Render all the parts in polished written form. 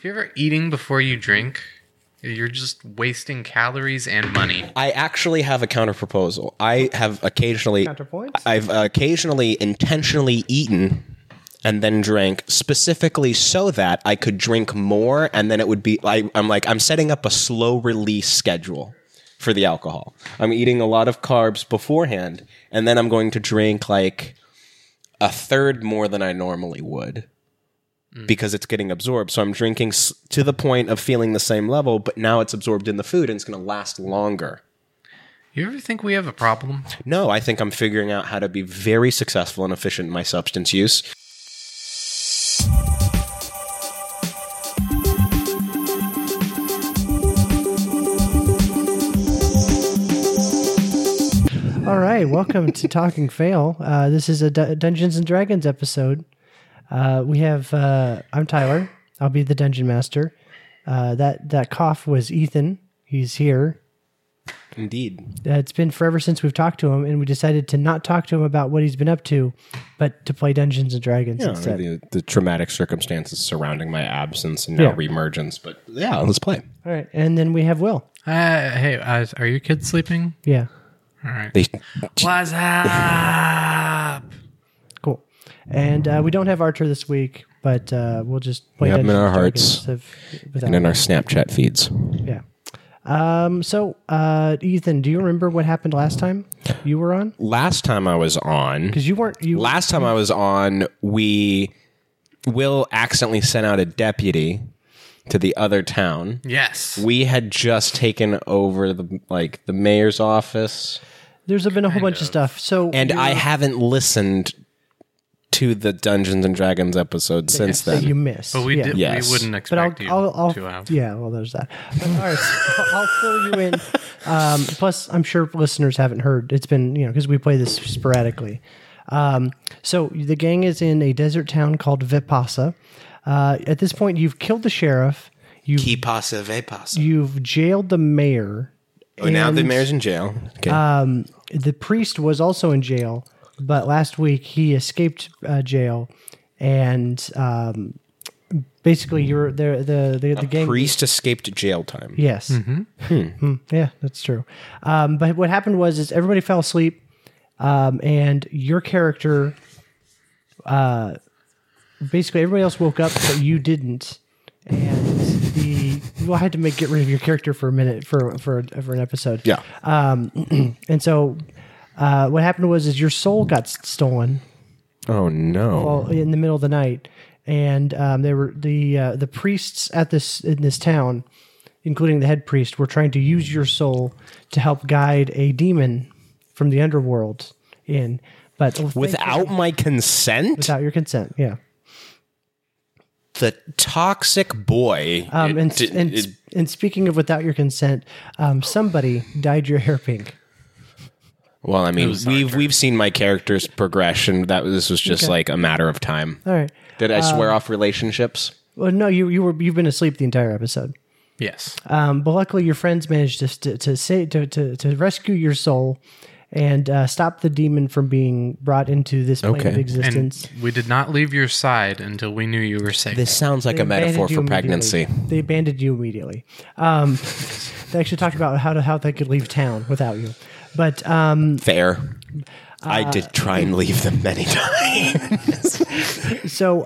If you're ever eating before you drink, you're just wasting calories and money. I actually have a counter proposal. I've occasionally intentionally eaten and then drank specifically so that I could drink more, and then it would be I'm setting up a slow release schedule for the alcohol. I'm eating a lot of carbs beforehand, and then I'm going to drink like a third more than I normally would because it's getting absorbed. So I'm drinking to the point of feeling the same level, but now it's absorbed in the food and it's going to last longer. You ever think we have a problem? No, I think I'm figuring out how to be very successful and efficient in my substance use. All right, welcome to Talking Fail. This is a Dungeons and Dragons episode. We have I'm Tyler. I'll be the dungeon master. That cough was Ethan. He's here. Indeed. It's been forever since we've talked to him, and we decided to not talk to him about what he's been up to, but to play Dungeons and Dragons instead. The traumatic circumstances surrounding my absence and now reemergence. But yeah, let's play. All right, and then we have Will. Hey, are your kids sleeping? Yeah. All right. What's up? Cool. And we don't have Archer this week, but we'll just play Dungeons in our and hearts and in our Snapchat feeds. Yeah. So, Ethan, do you remember what happened last time you were on? Last time I was on... Because you weren't... Last time I was on, Will accidentally sent out a deputy to the other town. Yes. We had just taken over the mayor's office. There's been a whole bunch of stuff. So, and I haven't listened to the Dungeons and Dragons episode since then. That you missed. But we did. Yes. We wouldn't expect you to have. Yeah, well, there's that. But, all right, so I'll fill you in. Plus, I'm sure listeners haven't heard. It's been, because we play this sporadically. So the gang is in a desert town called Vipasa. At this point, you've killed the sheriff. Qui pasa, ve pasa. You've jailed the mayor. Oh, now the mayor's in jail. Okay. The priest was also in jail, but last week he escaped jail, and basically you're the gang. Priest escaped jail time. Yes. Mm-hmm. Yeah, that's true. But what happened was everybody fell asleep, and your character, basically everybody else woke up, but you didn't. And I had to get rid of your character for a minute for an episode. Yeah. And so what happened was your soul got stolen. Oh no! In the middle of the night, and they were the priests in this town, including the head priest, were trying to use your soul to help guide a demon from the underworld in, but without my consent. Without your consent, yeah. The toxic boy. And speaking of without your consent, somebody dyed your hair pink. Well, I mean, we've seen my character's progression. This was just like a matter of time. All right. Did I swear off relationships? Well, no, you've been asleep the entire episode. Yes. But luckily, your friends managed to rescue your soul and stop the demon from being brought into this plane of existence. And we did not leave your side until we knew you were safe. This sounds like a metaphor for pregnancy. They abandoned you immediately. They actually talked about how they could leave town without you. But fair. I did try and leave them many times. So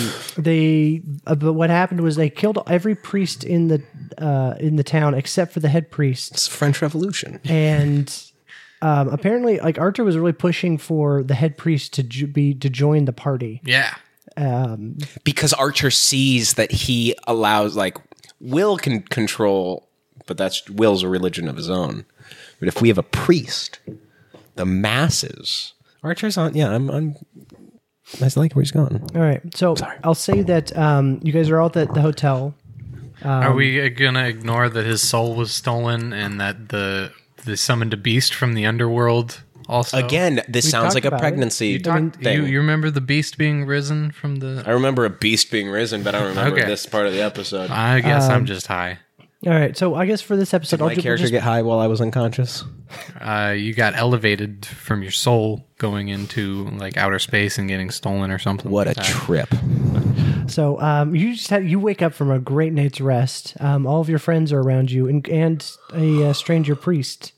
but what happened was they killed every priest in the town except for the head priest. It's French Revolution. And apparently, Archer was really pushing for the head priest to join the party. Yeah. Because Archer sees that he allows, Will can control, but Will's a religion of his own. But if we have a priest, the masses, Archer's on. Yeah, I like where he's going. All right, so I'll say that you guys are all at the hotel. Are we gonna ignore that his soul was stolen and that they summoned a beast from the underworld? Also, again, this sounds like a pregnancy thing. You remember the beast being risen from the? I remember a beast being risen, but I don't remember this part of the episode. I guess I'm just high. All right, so I guess for this episode, did my character get high while I was unconscious? You got elevated from your soul going into outer space and getting stolen or something. What a trip! So you wake up from a great night's rest. All of your friends are around you, and a stranger priest.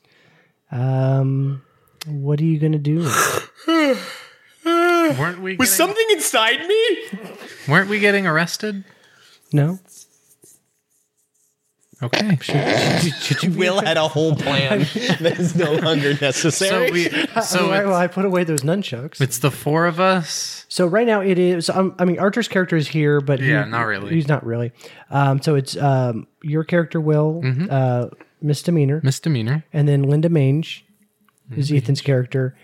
What are you gonna do? Was something inside me? Weren't we getting arrested? No. Okay. Should you be Will had a whole plan that is no longer necessary. well, I put away those nunchucks. It's the four of us. So right now it is. I mean, Archer's character is here, but Not really. He's not really. So it's your character, Will, misdemeanor, and then Linda Mange is Ethan's character.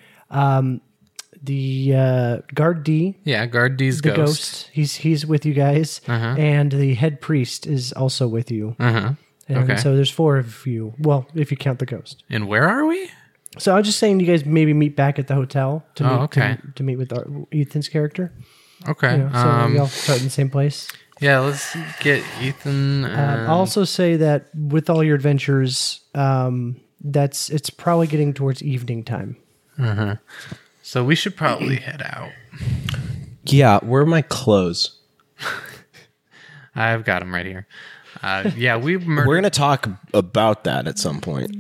The guard D, Guard D's the ghost. He's with you guys, and the head priest is also with you. And so there's four of you. Well, if you count the ghost. And where are we? So I was just saying, you guys maybe meet back at the hotel to meet. Okay. To meet with Ethan's character. Okay. You know, so y'all start in the same place. Yeah, let's get Ethan. I'll also say that with all your adventures, it's probably getting towards evening time. So we should probably head out. Yeah, where are my clothes? I've got them right here. We We're going to talk about that at some point.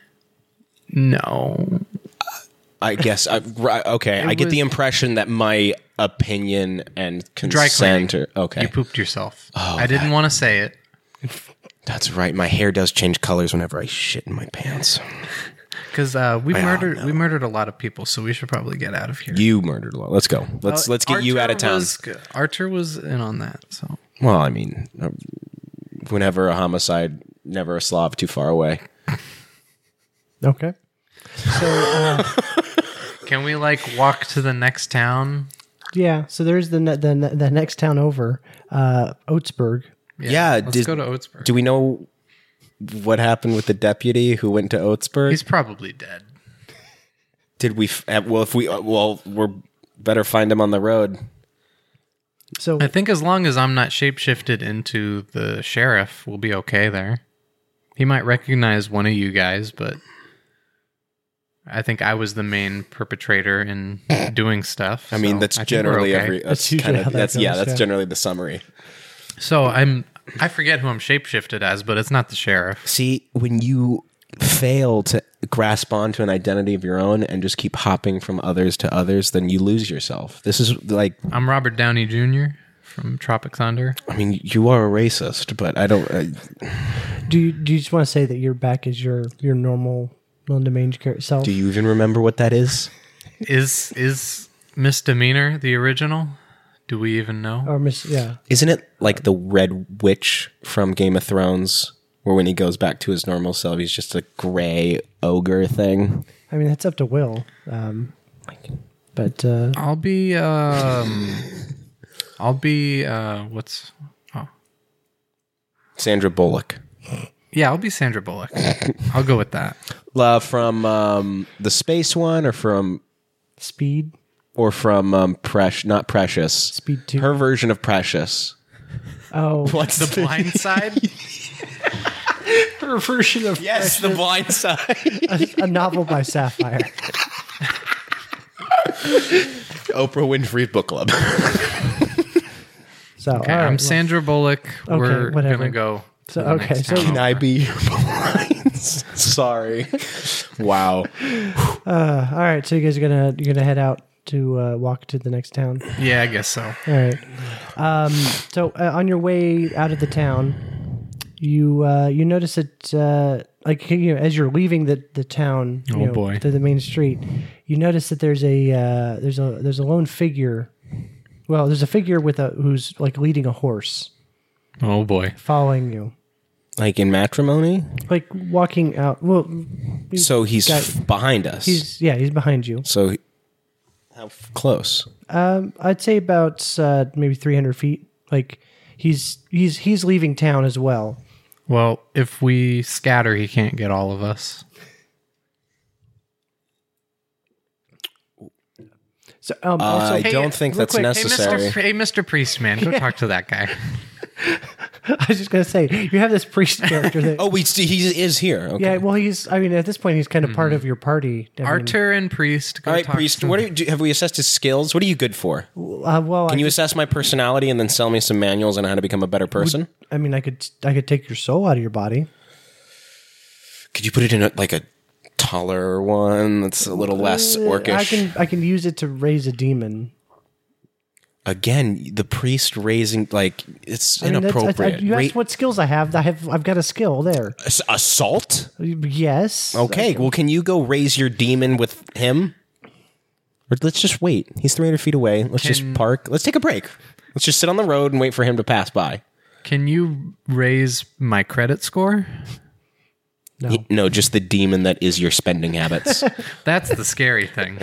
No. I guess. Okay, I get the impression that my opinion and Dry consent cleaning. are... Okay. You pooped yourself. I didn't want to say it. That's right. My hair does change colors whenever I shit in my pants. Because we murdered a lot of people, so we should probably get out of here. You murdered a lot. Let's go. Let's get you out of town. Archer was in on that. So Well, I mean, whenever a homicide, never a Slav too far away. Okay. So can we walk to the next town? yeah, so there's the next town over, Oatsburg. Yeah, let's go to Oatsburg. Do we know what happened with the deputy who went to Oatsburg? He's probably dead. Did we? We're better find him on the road. So I think as long as I'm not shapeshifted into the sheriff, we'll be okay there. He might recognize one of you guys, but I think I was the main perpetrator in doing stuff. I mean, that's generally okay. That's usually kind how of that goes, that's yeah. generally the summary. So I forget who I'm shapeshifted as, but it's not the sheriff. See, when you fail to grasp onto an identity of your own and just keep hopping from others to others, then you lose yourself. This is like... I'm Robert Downey Jr. from Tropic Thunder. I mean, you are a racist, but I don't... do you just want to say that you're back as your normal Linda Mange self? do you even remember what that is? Is Misdemeanor the original? Do we even know? Or yeah. Isn't it like the Red Witch from Game of Thrones, where when he goes back to his normal self, he's just a gray ogre thing? I mean, that's up to Will. But I'll be what's Sandra Bullock. Yeah, I'll be Sandra Bullock. I'll go with that. From the space one, or from Speed. Or from not Precious. Speed 2. Her version of Precious. Oh, What's The Blind Side? her version of Yes, The Blind Side. a novel by Sapphire. Oprah Winfrey Book Club. So Okay, all right, I'm Sandra Bullock. We're whatever. gonna go. So to the okay, next so town Can I over. be your blinds? Sorry. Wow. all right, so you guys are you're gonna head out to walk to the next town. Yeah, I guess so. All right. So on your way out of the town, you notice that as you're leaving the town, boy. to the main street, you notice that there's a lone figure. Well, there's a figure who's leading a horse, Oh boy. following you, Like in Matrimony? walking out. Well, So he's got- behind us. he's behind you. So how close? I'd say about maybe 300 feet. He's leaving town as well. Well, if we scatter, he can't get all of us. So also, I don't think real that's quick, necessary. Hey, Mr. Priest, man, go talk to that guy. I was just gonna say you have this priest character that. Oh, he is here. Okay. Yeah, well, I mean, at this point, he's kind of part of your party. I mean, Artur and Priest. Go All right, talk priest. to What have we assessed his skills? What are you good for? well, Can you assess my personality and then sell me some manuals on how to become a better person? I mean, I could take your soul out of your body. Could you put it in a taller one that's a little less orcish? I can use it to raise a demon. Again, the priest raising it's I mean, inappropriate. you asked what skills I have. I've got a skill there. Assault? Yes. Okay, well, can you go raise your demon with him? Or let's just wait. He's 300 feet away. Let's just park. Let's take a break. Let's just sit on the road and wait for him to pass by. Can you raise my credit score? No. No, just the demon that is your spending habits. That's the scary thing.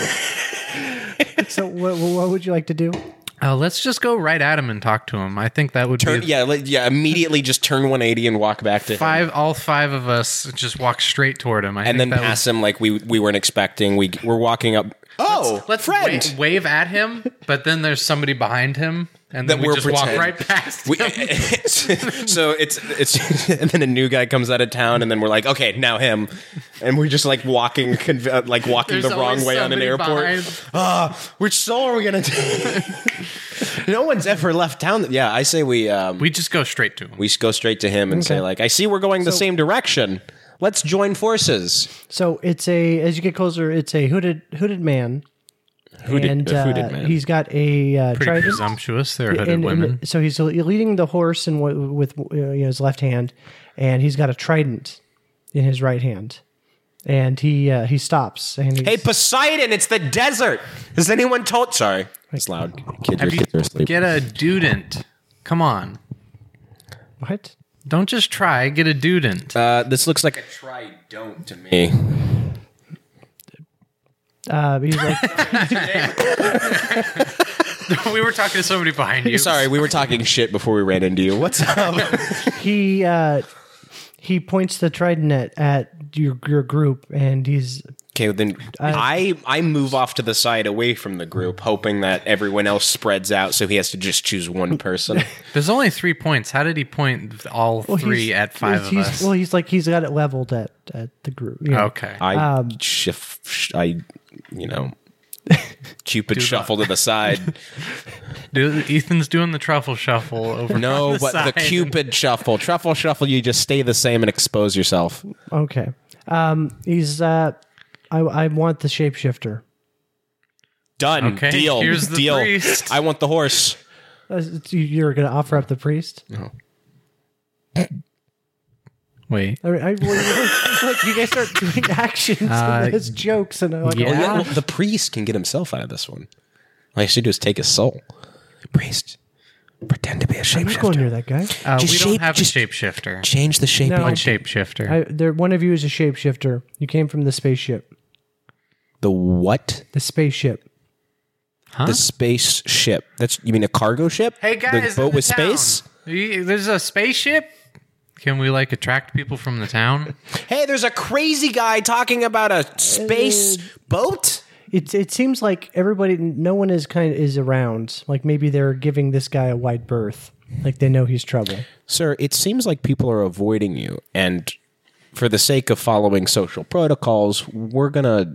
So what would you like to do? Let's just go right at him and talk to him. I think that would be Yeah, immediately just turn 180 and walk back to him. all five of us just walk straight toward him. And then pass him like we weren't expecting. We're walking up. Oh, let's friend! wave at him, but then there's somebody behind him, and then That we we're just walk pretend. right past him. So it's and then a new guy comes out of town, and then we're like, okay, now him, and we're just like walking There's the wrong always way on an somebody airport. behind. Which soul are we gonna take? No one's ever left town. Yeah, I say we just go straight to him. go straight to him and say like, I see we're going the same direction. Let's join forces. So it's as you get closer, it's a hooded man. A hooded man. He's got a Pretty trident. presumptuous. They're hooded And women. so he's leading the horse and with his left hand, and he's got a trident in his right hand. And he stops. And Hey, Poseidon, it's the desert. Has anyone told? Sorry, it's loud. Your kids are asleep. Get a dudent. Come on. what? Don't just try. Get a dudent. This looks like a try don't to me. He's like, We were talking to somebody behind you. Sorry, we were talking shit before we ran into you. What's up? he points the trident at your group, and he's Okay, then I move off to the side away from the group, hoping that everyone else spreads out, so he has to just choose one person. There's only 3 points. How did he point all three at five of us? Well, he's got it leveled at the group. You know. Okay. Cupid shuffle to the side. Ethan's doing the truffle shuffle over. No, on the but side. the Cupid shuffle. Truffle shuffle, you just stay the same and expose yourself. Okay. He's I want the shapeshifter. Done. Okay, Deal. here's the Deal. priest. I want the horse. You're going to offer up the priest? Wait. I mean, look, you guys start doing actions as jokes, and I'm like, yeah. oh, Well, the priest can get himself out of this one. All he should do is take his soul. Priest, pretend to be a I'm not going shapeshifter. near that guy. We don't have a just shapeshifter. change the shape. No. One shapeshifter. One of you is a shapeshifter. You came from the spaceship. The what? The spaceship. Huh? The spaceship. You mean a cargo ship? Hey guys, the boat in the with town. space. There's a spaceship. Can we attract people from the town? Hey, there's a crazy guy talking about a space boat. It seems like no one is around. Like maybe they're giving this guy a wide berth. Like they know he's trouble. Sir, it seems like people are avoiding you, and for the sake of following social protocols, we're gonna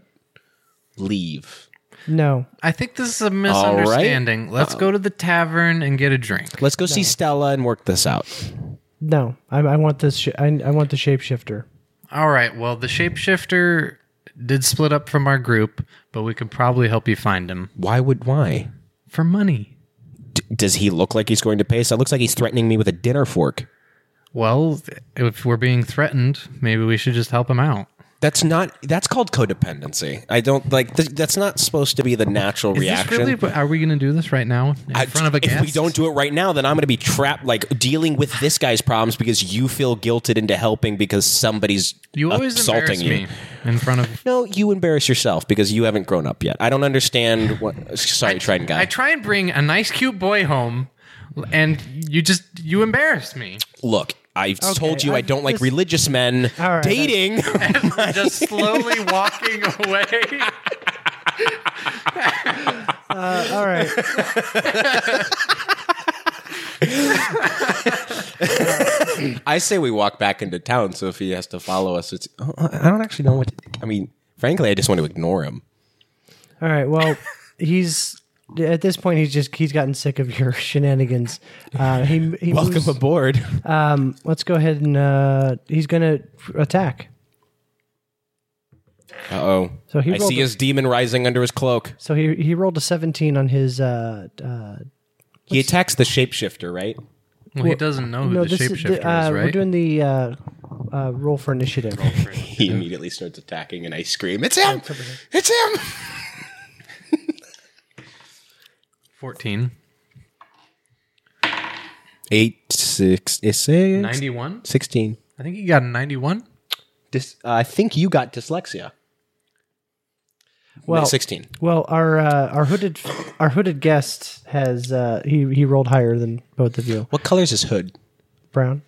leave. No. I think this is a misunderstanding. Let's go to the tavern and get a drink. Let's go see Stella and work this out. No. I want this. I want the shapeshifter. All right. Well, the shapeshifter did split up from our group, but we could probably help you find him Why? for money. Does he look like he's going to pay us? It looks like he's threatening me with a dinner fork. Well, if we're being threatened, maybe we should just help him out. That's called codependency. I don't like that's not supposed to be the natural Is reaction. this really? Are we going to do this right now in front of a guest? If we don't do it right now, then I'm going to be trapped, dealing with this guy's problems because you feel guilted into helping because somebody's You always assaulting embarrass you. me in front of. No, you embarrass yourself because you haven't grown up yet. I don't understand what. Sorry, Trident guy. I try and bring a nice, cute boy home, and you embarrass me. Look, I've told you I don't like religious men All right, dating. Just slowly walking away. All right. I say we walk back into town, so if he has to follow us, I don't actually know what to think. I mean, frankly, I just want to ignore him. All right. Well, he's at this point. He's gotten sick of your shenanigans. He Welcome moves, aboard. let's go ahead and he's going to attack. Uh-oh. So he I rolled see his demon rising under his cloak. So he rolled a 17 on his. He attacks the shapeshifter, right? Well, he doesn't know who the shapeshifter is, right? We're doing the roll for initiative. He immediately starts attacking, and I scream, "It's him! It's him!" 14. 8, 6, 91? 16. I think he got a 91. I think you got dyslexia. Well, 16. Well, our hooded guest has he rolled higher than both of you. What color is his hood? Brown.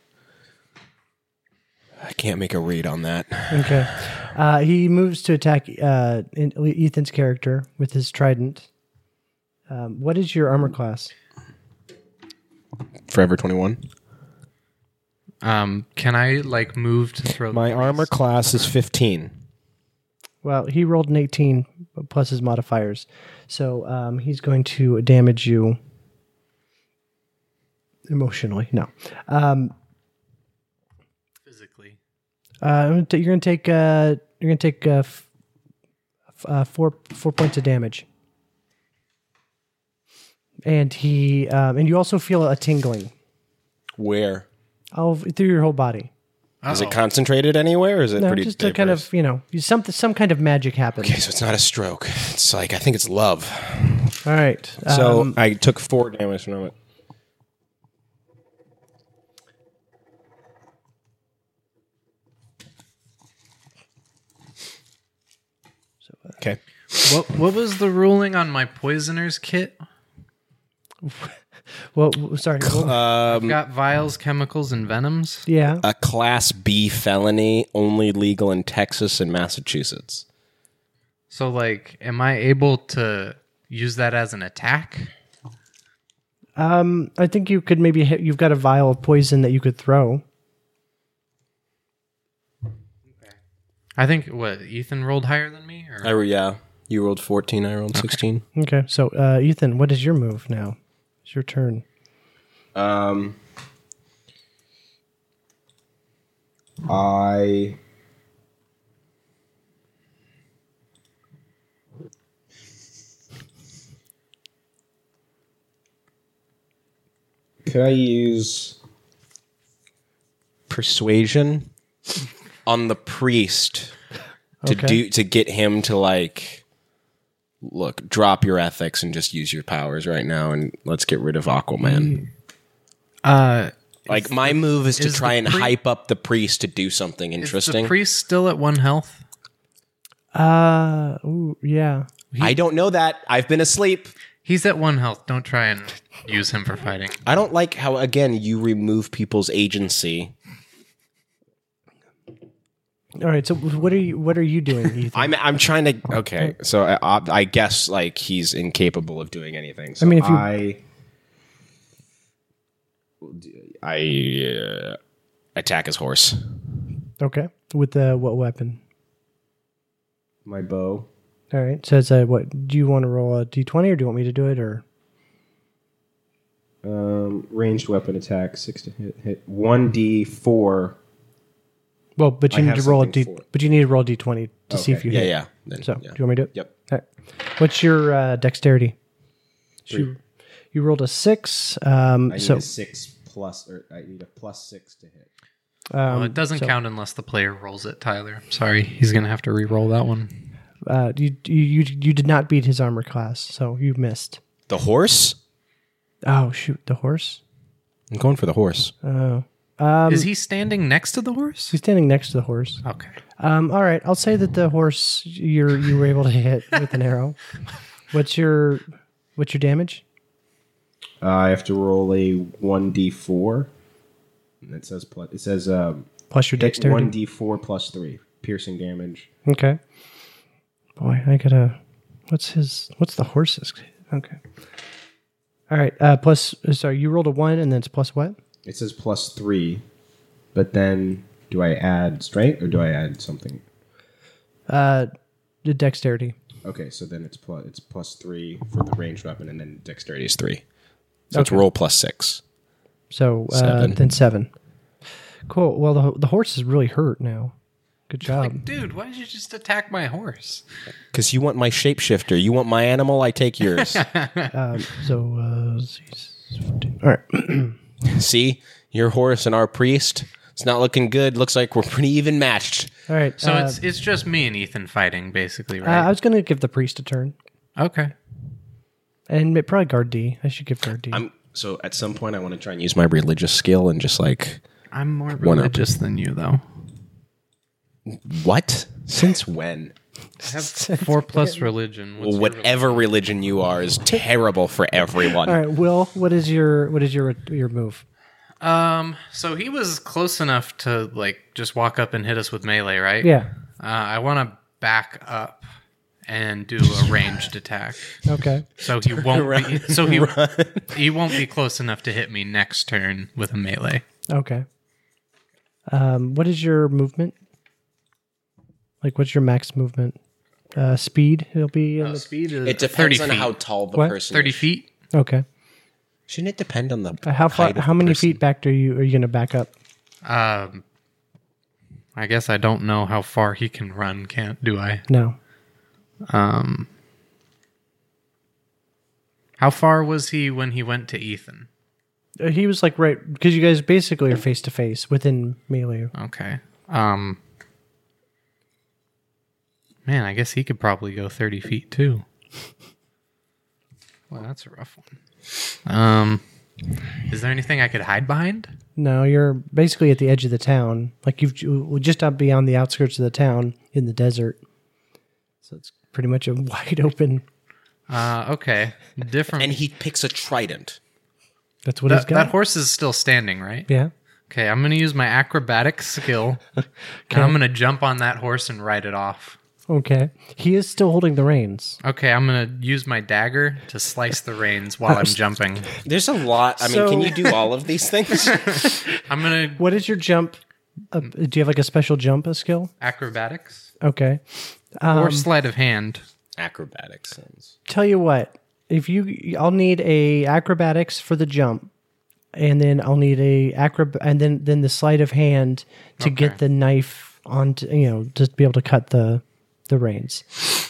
I can't make a read on that. Okay. He moves to attack Ethan's character with his trident. What is your armor class? Forever 21. Can I move to throw My the armor priest? class is 15. Well, he rolled an 18 plus his modifiers, so he's going to damage you emotionally. No, Physically. you're going to take 4 points of damage, and and you also feel a tingling Where? through your whole body. Is it concentrated anywhere, or is it No, pretty just a kind of some kind of magic happens. Okay, so it's not a stroke. It's I think it's love. All right. So I took 4 damage from it. Okay. What was the ruling on my poisoner's kit? well, sorry. I've got vials, chemicals, and venoms. Yeah. A Class B felony, only legal in Texas and Massachusetts. So, am I able to use that as an attack? I think you could maybe you've got a vial of poison that you could throw. I think, Ethan rolled higher than me? Or? Yeah. You rolled 14, I rolled 16. Okay. So, Ethan, what is your move now? It's your turn. Could I use persuasion on the priest to get him to look, drop your ethics and just use your powers right now, and let's get rid of Aquaman. My move is to try and hype up the priest to do something interesting. Is the priest still at 1 health? Yeah. I don't know that. I've been asleep. He's at 1 health. Don't try and use him for fighting. I don't like how, again, you remove people's agency. All right. So, what are you doing, Ethan? I'm trying to. Okay, so I guess he's incapable of doing anything. So I mean, if I attack his horse. Okay. With what weapon? My bow. All right. So it's what? Do you want to roll a d20 or do you want me to do it or? Ranged weapon attack, 6 to hit 1d4. Well, but you I need have to roll a something d. for it. But you need to roll a d20 to see if you hit. Yeah. Then, So, yeah. do you want me to do it? Yep. All right. What's your dexterity? 3. You rolled a 6. I need a 6 plus, or I need a +6 to hit. Well, it doesn't count unless the player rolls it, Tyler. Sorry. He's going to have to re-roll that one. You did not beat his armor class, so you missed. The horse? Oh, shoot. The horse? I'm going for the horse. Oh. Is he standing next to the horse? He's standing next to the horse. Okay. All right. I'll say that the horse you were able to hit with an arrow. What's your damage? I have to roll a 1d4. And it says Plus your dexterity. 1d4 plus 3 piercing damage. Okay. Boy, I gotta. What's the horse's? Okay. All right. Plus, sorry, you rolled a 1, and then it's plus what? It says +3, but then do I add strength or do I add something? The dexterity. Okay, so then it's +3 for the ranged weapon, and then dexterity is 3. So it's Okay. roll +6. So 7. then 7. Cool. Well, the horse is really hurt now. Good job. Like, dude, why did you just attack my horse? Because you want my shapeshifter. You want my animal, I take yours. So 15. All right. See? Your horse and our priest. It's not looking good. Looks like we're pretty even matched. All right. So it's just me and Ethan fighting, basically, right? I was going to give the priest a turn. Okay. And probably guard D. I should give guard D. So at some point, I want to try and use my religious skill and just like... I'm more One up. religious than you, though. What? Since when? I have 4+ religion. What's Well, your whatever religion you are is terrible for everyone. All right, Will. What is your move? So he was close enough to like just walk up and hit us with melee, right? Yeah. I want to back up and do a ranged attack. Okay. So he won't be. So he won't be close enough to hit me next turn with a melee. Okay. What is your movement? Like, what's your max movement? Speed. It'll be in the... Speed is It 30 depends on feet. how tall the What? person 30 is. feet. Okay. Shouldn't it depend on the How far? height of How the many person? feet back are you going to back up? I guess I don't know how far he can run. Can't do I? No. How far was he when he went to Ethan? He was like right because you guys basically are face to face within melee. Okay. Man, I guess he could probably go 30 feet too. Well, that's a rough one. Is there anything I could hide behind? No, you're basically at the edge of the town. Like you've just up beyond the outskirts of the town in the desert. So it's pretty much a wide open. Okay. Different. And he picks a trident. That's what he's got. That horse is still standing, right? Yeah. Okay, I'm going to use my acrobatic skill. And I'm going to jump on that horse and ride it off. Okay. He is still holding the reins. Okay, I'm going to use my dagger to slice the reins while I'm jumping. There's a lot. I mean, So- can you do all of these things? I'm going to What is your jump? Do you have like a special jump skill? acrobatics Okay. or sleight of hand. Acrobatics sounds. Tell you what, I'll need a acrobatics for the jump, and then I'll need and then the sleight of hand to get the knife onto to be able to cut the reins.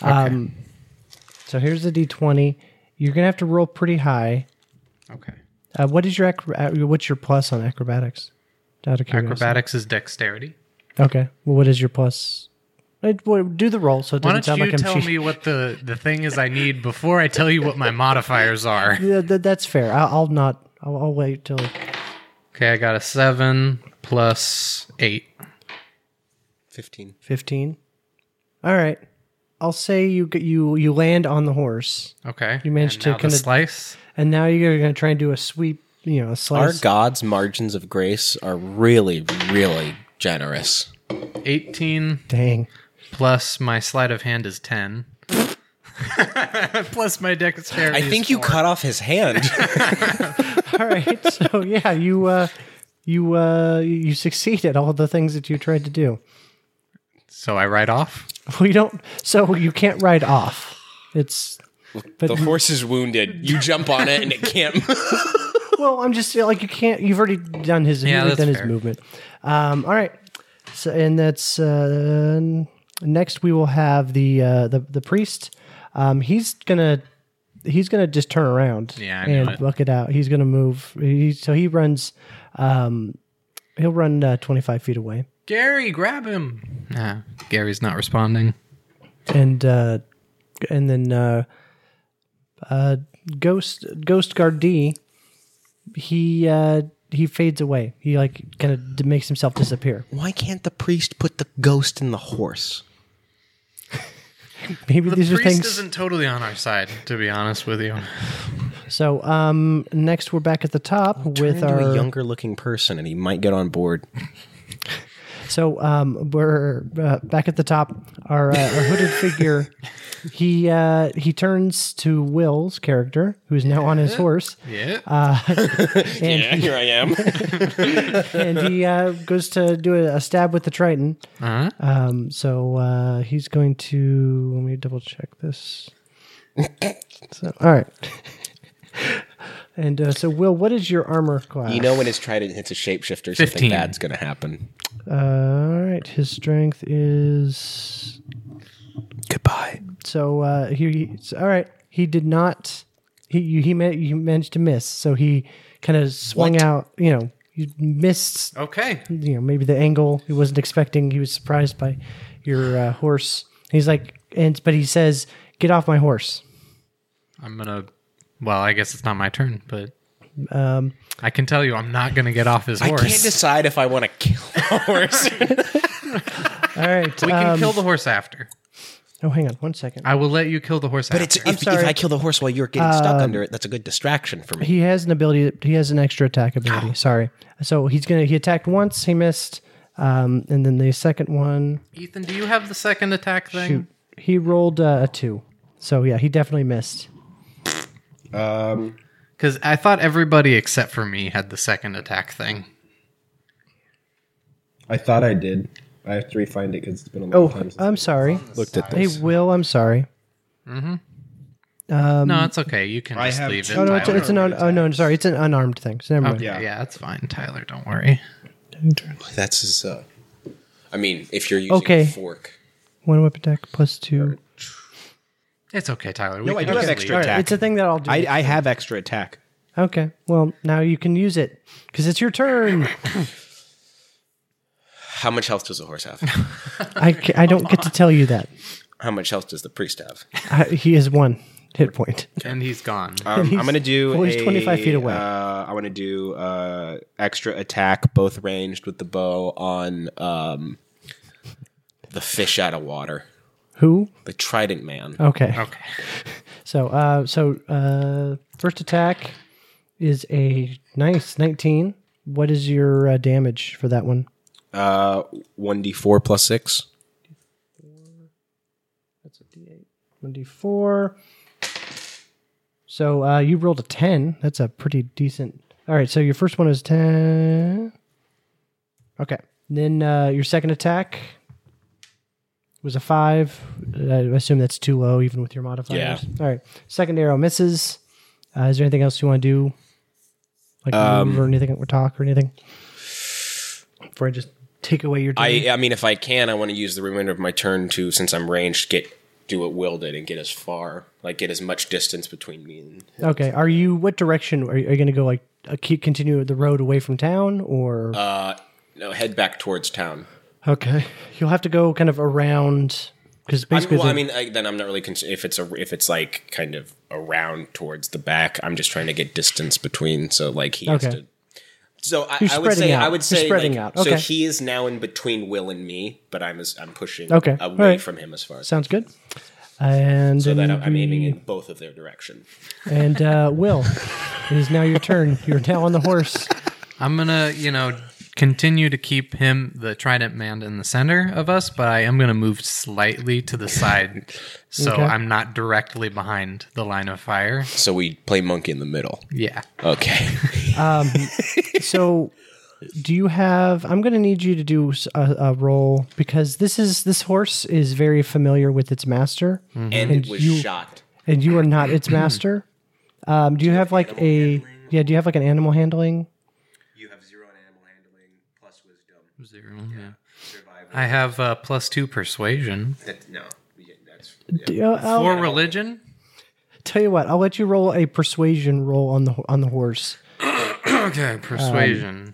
So here's the D20. You're gonna have to roll pretty high. Okay. What is your what's your plus on acrobatics? Out of curiosity. Acrobatics is dexterity. Okay. Well, what is your plus? Do the roll so it Why doesn't don't sound you like I'm tell cheating. me what the thing is I need before I tell you what my modifiers are? Yeah, that's fair. I'll wait till. Okay, I got a 7 plus 8. 15. 15. All right. I'll say you land on the horse, Okay. You managed And to now the kinda- slice. and now you're going to try and do a sweep, a Our slice. God's margins of grace are really, really generous. 18 Dang. plus my sleight of hand is 10. Plus my dexterity. I think you cut off his hand. All right. So yeah, you succeed at all the things that you tried to do. So I ride off. Well, you don't. So you can't ride off. It's. But The horse is wounded. You jump on it and it can't. well, I'm just like you can't. You've already done his. Yeah, You've already that's done his fair. movement. All right. So and that's next. We will have the priest. He's gonna just turn around. Yeah, I knew and it. buck it out. He's gonna move. So he runs. He'll run 25 feet away, Gary, grab him. Nah, Gary's not responding. and then Ghost Guard D. He fades away. He like kind of makes himself disappear. Why can't the priest put the ghost in the horse? Maybe The these are priest things. isn't totally on our side, to be honest with you. So next we're back at the top with Turn into our a younger looking person and he might get on board. we're back at the top. Our hooded figure, he turns to Will's character, who's now on his horse, Yeah. and Here I am. and he goes to do a stab with the Triton. So he's going to let me double check this. So, all right. And so, Will, what is your armor class? You know when his trident hits a shapeshifter, 15. something bad's going to happen. All right. His strength is Goodbye. so. All right. He did not. He managed to miss. So he kind of swung out. He missed. Okay. Maybe the angle he wasn't expecting. He was surprised by your horse. He's like, but he says, "Get off my horse." I'm gonna. Well, I guess it's not my turn, but I can tell you, I'm not gonna get off his horse. I can't decide if I want to kill a horse. All right. We can kill the horse after. Oh, hang on 1 second. I will let you kill the horse But after. if I kill the horse while you're getting stuck under it, that's a good distraction for me. He has an ability. He has an extra attack ability. Sorry. So he attacked once. He missed. And then the second one. Ethan, do you have the second attack thing? Shoot. He rolled a 2. So yeah, he definitely missed. Because I thought everybody except for me had the second attack thing. I thought I did. I have to refind it because it's been a long time since I'm sorry. looked at Hey, this. Will, I'm sorry. No, it's okay. You can I just have leave it. Oh no, Tyler. it's an sorry, it's an unarmed thing. So never mind. Okay, Yeah. yeah, that's fine, Tyler. Don't worry. That's his. I mean, if you're using Okay. a fork. 1 whip attack plus 2. It's okay, Tyler. No, I do just have leave extra it. attack. It's a thing that I'll do. I have extra attack. Okay. Well, now you can use it because it's your turn. How much health does a horse have? I don't get to tell you that. How much health does the priest have? He has 1 hit point. And he's gone. I'm He's- going to do. well, he's 25 feet away. I want to do extra attack, both ranged with the bow on the fish out of water, Who? the trident man. Okay. Okay. So first attack is a nice 19. What is your damage for that one? 1d4 plus 6. That's a D8. 1d4. So you rolled a 10. That's a pretty decent. All right. So your first one is 10. Okay. Then your second attack was a 5. I assume that's too low, even with your modifiers. Yeah. All right. Second arrow misses. Is there anything else you want to do? Like move or anything or talk or anything? Before I just take away your turn. I mean, if I can, I want to use the remainder of my turn to, since I'm ranged, do what Will did and get as far, get as much distance between me and him. Okay. What direction are you going to go? Like continue the road away from town, or No, head back towards town. okay, you'll have to go kind of around because basically. Then I'm not really if it's like kind of around towards the back. I'm just trying to get distance between. So he has Okay. to. So You're I would spreading say out. I would You're say spreading out. So Okay. he is now in between Will and me, but I'm pushing Okay. away All right. from him as far as Sounds good. And so that then I'm aiming in both of their direction. And Will, it is now your turn. You're now on the horse. I'm gonna, continue to keep him, the Trident Man, in the center of us, but I am gonna move slightly to the side, so Okay. I'm not directly behind the line of fire. So we play monkey in the middle. Yeah. Okay. So, do you have? I'm going to need you to do a roll because this horse is very familiar with its master, And it was you- shot. and you are not its master. Do you have like a? Yeah. Do you have like an animal handling? You have 0 on animal handling plus wisdom. 0, yeah. Survival. I have +2 persuasion. That's For religion? Tell you what, I'll let you roll a persuasion roll on the horse. Okay, persuasion.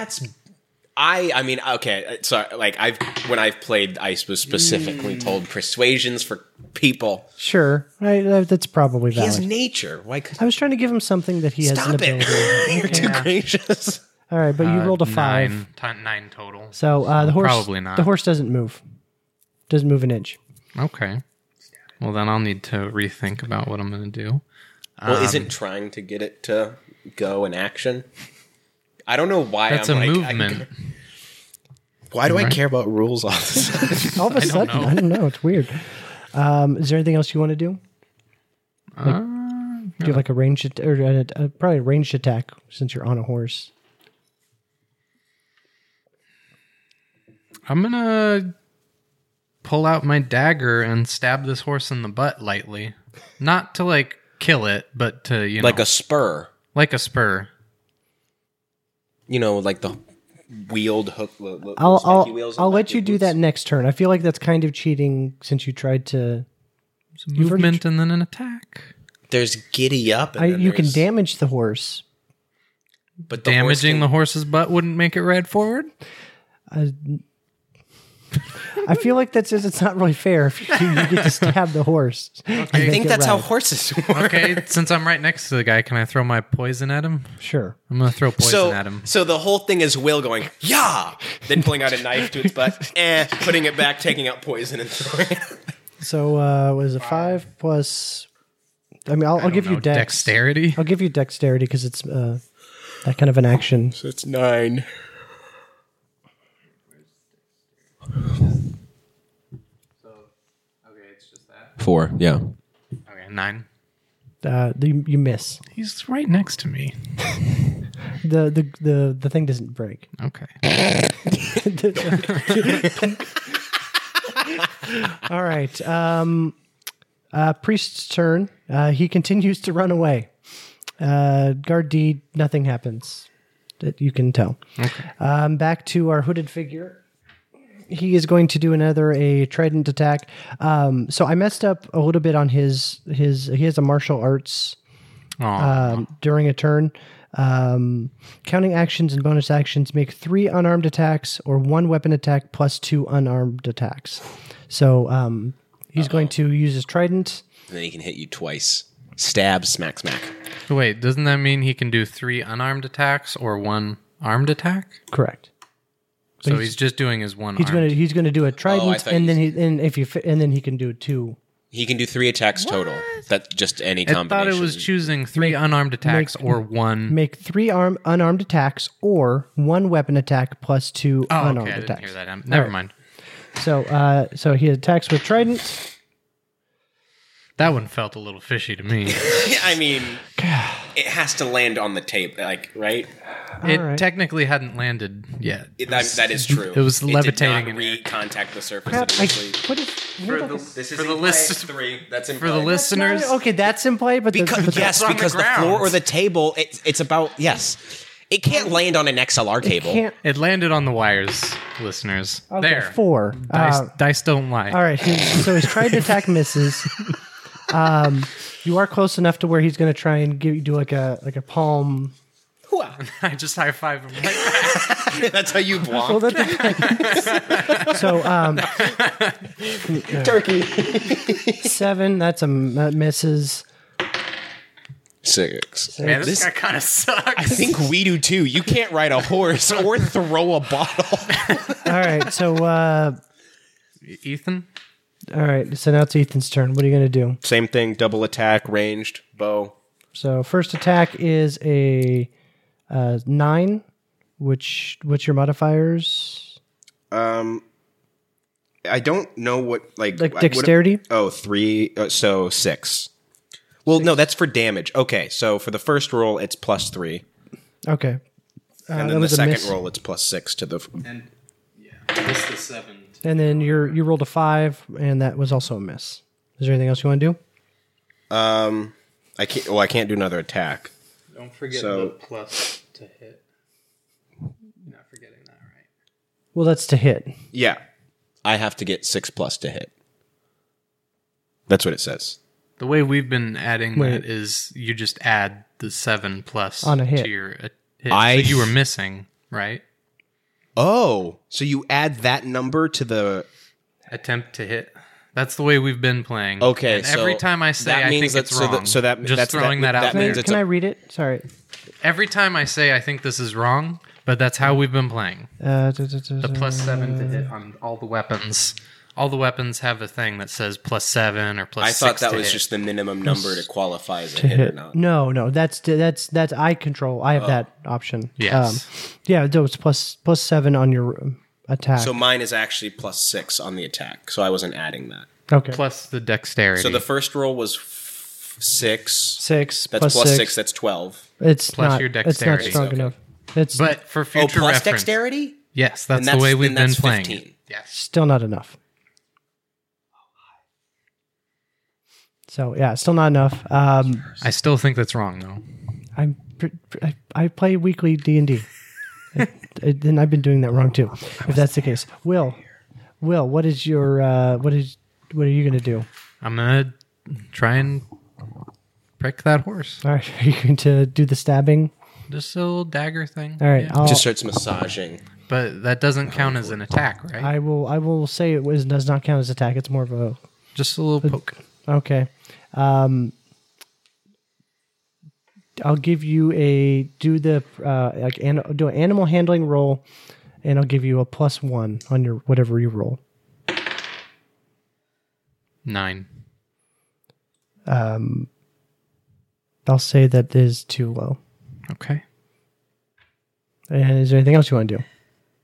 I mean, okay. So, when I've played, I was specifically told persuasions for people. Sure, right, that's probably He has valid. nature. Why could I was trying to give him something that he has an stop ability. it? You're Okay. too gracious. All right, but you rolled a 5. 9 total. So the horse Probably not. The horse doesn't move. Doesn't move an inch. Okay. Well, then I'll need to rethink about what I'm going to do. Well, isn't trying to get it to go in action? I don't know why. That's I'm a like, movement. Why do I care about rules all of a sudden? All of a sudden, I don't know. It's weird. Is there anything else you want to do? Do you have like a ranged or probably a ranged attack since you're on a horse? I'm gonna pull out my dagger and stab this horse in the butt lightly, not to like kill it, but to Like a spur. like a spur. Like the wheeled hook. I'll let you do that next turn. I feel like that's kind of cheating since you tried to. Some movement and then an attack. There's giddy up. And You can damage the horse. But Damaging the horse's butt wouldn't make it ride forward. I feel like it's not really fair if you get to stab the horse. I think that's how horses work. Okay, since I'm right next to the guy, can I throw my poison at him? Sure. I'm gonna throw poison at him. So the whole thing is Will going, yeah, then pulling out a knife to its butt, putting it back, taking out poison and throwing it. So was it 5 plus? I mean, I'll give you dexterity. I'll give you dexterity because it's that kind of an action. So it's 9. Okay, it's just that. 4, yeah. Okay, 9. You miss. He's right next to me. The thing doesn't break. Okay. All right. Priest's turn. He continues to run away. Guard D, nothing happens that you can tell. Okay. Back to our hooded figure. He is going to do a trident attack. So I messed up a little bit on his. He has a martial arts during a turn. Counting actions and bonus actions, make 3 unarmed attacks or 1 weapon attack plus 2 unarmed attacks. So he's going to use his trident. And then he can hit you twice. Stab, smack, smack. Wait, doesn't that mean he can do 3 unarmed attacks or 1 armed attack? Correct. So he's just doing his one. He's going to do a trident, thought and then he can do 2. He can do 3 attacks total. That's just any I combination. thought it was choosing 3 unarmed attacks or 1. Make 3 unarmed attacks or 1 weapon attack plus 2 Oh, unarmed okay, I didn't attacks. hear that. Never mind. So he attacks with trident. That one felt a little fishy to me. I mean, it has to land on the tape, right? It right. technically hadn't landed yet. That is true. It was levitating It in did air. not contact the surface. Crap, initially. This is for the in list- play. 3. That's in For the play. listeners, Okay, that's in play, but Because, yes, on the because the ground. floor or the table, it's about, yes. It can't land on an XLR cable. can't. it landed on the wires, listeners. Okay, There. 4. Dice don't lie. All right, so his trident attack misses. You are close enough to where he's going to try and do like a palm. I just high five him right back. That's how you block. Well, so Turkey. 7. That misses. 6. Man, this guy kind of sucks. I think we do too. You can't ride a horse or throw a bottle. All right, so Ethan? all right, so now it's Ethan's turn. What are you going to do? Same thing, double attack, ranged, bow. So first attack is a 9. What's your modifiers? I don't know what Like dexterity? 3. So 6. Well, no, that's for damage. Okay, so for the first roll, it's plus 3. Okay. And that then the was a second miss. roll, it's plus 6 to the. And yeah, this the 7. And then you rolled a 5, and that was also a miss. Is there anything else you want to do? I can't. Well, I can't do another attack. Don't forget So- the plus to hit. You're not forgetting that, right? Well, that's to hit. Yeah, I have to get 6 plus to hit. That's what it says. The way we've been adding Wait. that is you just add the 7 plus On a hit. to your hit. I- So you were missing, right? Oh, so you add that number to the. Attempt to hit. That's the way we've been playing. Okay, And so every time I say that I means think that- it's so wrong. that- so that- just that's- throwing that- that, that out means there. it's Can a- I read it? Sorry. Every time I say I think this is wrong, but that's how we've been playing. The plus 7 to hit on all the weapons. All the weapons have a thing that says plus 7 or plus I 6 thought that to was hit. just the minimum number to qualify as a To hit or hit. not. No, that's I control. I have that option. Yes. Yeah, so it's plus 7 on your attack. So mine is actually +6 on the attack, so I wasn't adding that. Okay. Plus the dexterity. So the first roll was 6. 6 That's plus plus 6. 6. That's 12. It's Plus not, your It's not dexterity. strong Okay. enough. It's but for Oh, future plus reference. dexterity? Yes, that's Then the way we've then been that's playing. 15. It. Yes. still not enough. So yeah, still not enough. I still think that's wrong though. I play weekly D&D. Then I've been doing that wrong too. If that's the case, Will, what is your what are you gonna do? I'm gonna try and prick that horse. All right, are you going to do the stabbing? Just a little dagger thing. All right, Yeah. Just starts massaging. But that doesn't count as an attack, right? I will say does not count as attack. It's more of a Just a little poke. okay. I'll give you do an animal handling roll, and I'll give you a +1 on your whatever you roll. 9. I'll say that is too low. Okay. And is there anything else you want to do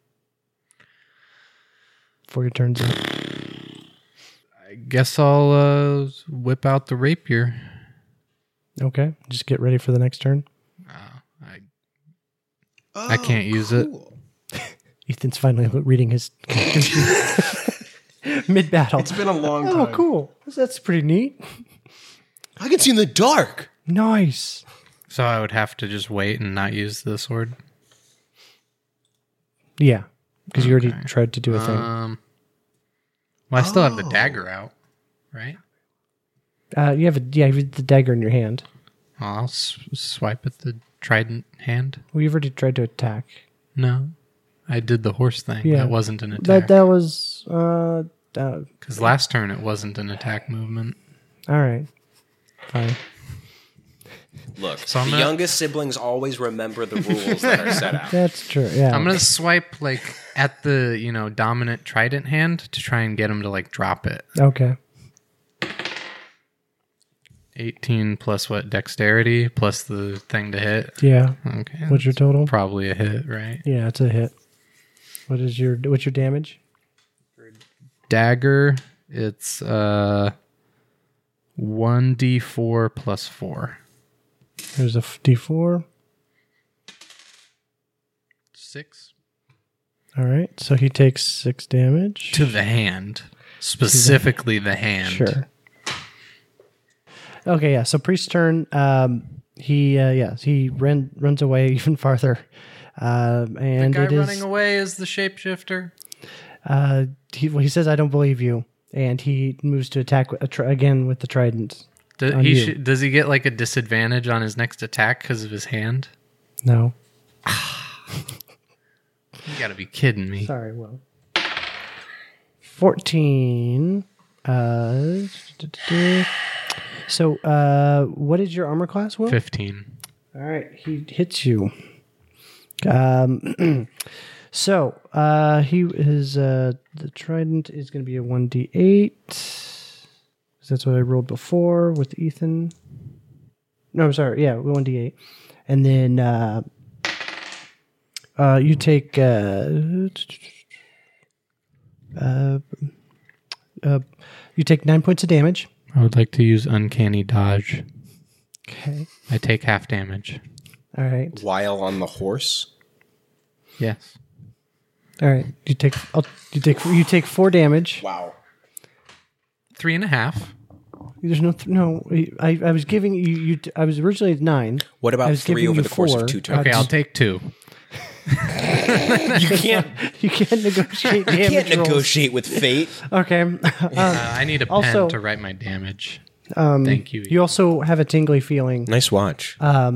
before your turns up? I guess I'll whip out the rapier. Okay, just get ready for the next turn. I can't use it. Ethan's finally reading his mid battle. It's been a long time. Oh, cool. That's pretty neat. I can see in the dark. Nice. So I would have to just wait and not use the sword. Yeah, because you already tried to do a thing. Well, I still have the dagger out, right? You have the dagger in your hand. Well, I'll swipe at the trident hand. Well, you've already tried to attack. No, I did the horse thing. Yeah. That wasn't an attack. That was Because last turn it wasn't an attack movement. all right. Fine. Look, So I'm the gonna- youngest siblings always remember the rules that are set out. That's true. Yeah. I'm gonna swipe like at the dominant trident hand to try and get him to like drop it. Okay. 18 plus what, dexterity plus the thing to hit. Yeah. Okay, What's your total? probably a hit, right? Yeah, it's a hit. What's your damage? Dagger. It's 1d4 plus 4. There's a D4. 6 All right. So he takes 6 damage. to the hand, specifically the hand. Sure. Okay, yeah. So priest's turn. He runs away even farther. The And guy it is running away is the shapeshifter. he says, "I don't believe you," and he moves to attack again with the trident. On you. Does he get like a disadvantage on his next attack because of his hand? No, You gotta be kidding me. sorry. Well, 14. So, what is your armor class, Will? 15. All right, he hits you. So the trident is going to be a 1d8. That's what I rolled before with Ethan. No, I'm sorry. Yeah, 1d8, and then you take you take 9 points of damage. I would like to use uncanny dodge. Okay. I take half damage. All right. While on the horse. Yes. All right. You take 4 damage. Wow. 3.5. There's no. I was giving you. I was originally at 9. What I about was 3 giving over you the course 4. of 2 turns? Okay, I'll take 2. You can't, You can't negotiate you damage can't rolls. negotiate with fate. Okay. I need a pen Also- to write my damage. Thank you. You also have a tingly feeling. Nice watch.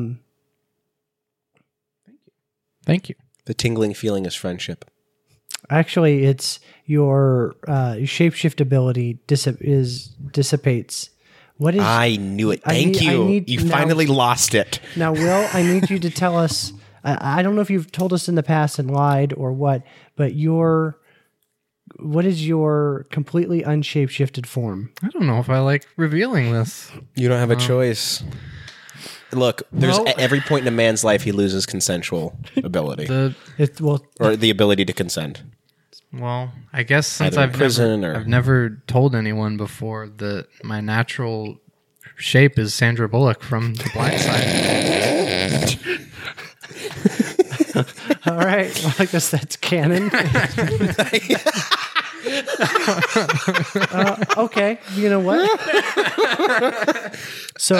Thank you. The tingling feeling is friendship. Actually, it's your shapeshift ability dissipates. What is I knew it. I Thank need- I you. need- You now- finally lost it. Now, Will? I need you to tell us. I don't know if you've told us in the past and lied or what, but what is your completely unshapeshifted form? I don't know if I like revealing this. You don't have a choice. Look, there's Well- at every point in a man's life he loses consensual ability The Well, or the ability to consent. Well, I guess since Either in prison or- I've never told anyone before that my natural shape is Sandra Bullock from The Blind Side. All right. Well, I guess that's canon. Okay. You know what? So,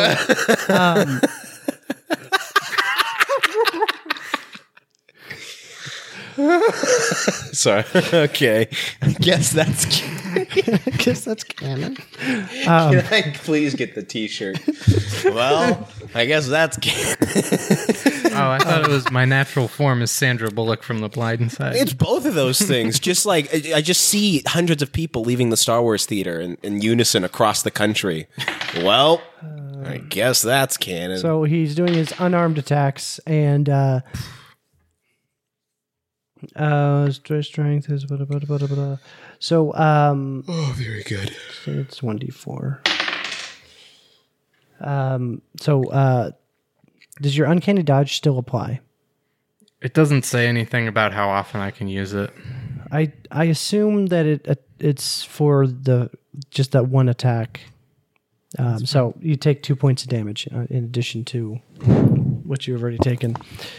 Sorry. Okay. I guess that's. I guess that's canon. Can I please get the T-shirt? Well, I guess that's. Oh, I thought it was my natural form is Sandra Bullock from The Blind Side. It's both of those things. Just like I just see hundreds of people leaving the Star Wars theater in unison across the country. Well, I guess that's canon. So he's doing his unarmed attacks and strength is blah, blah, blah, blah, blah. So oh, very good. it's 1d4. So does your uncanny dodge still apply? It doesn't say anything about how often I can use it. I assume that it's for just that one attack. So you take 2 points of damage in addition to what you've already taken.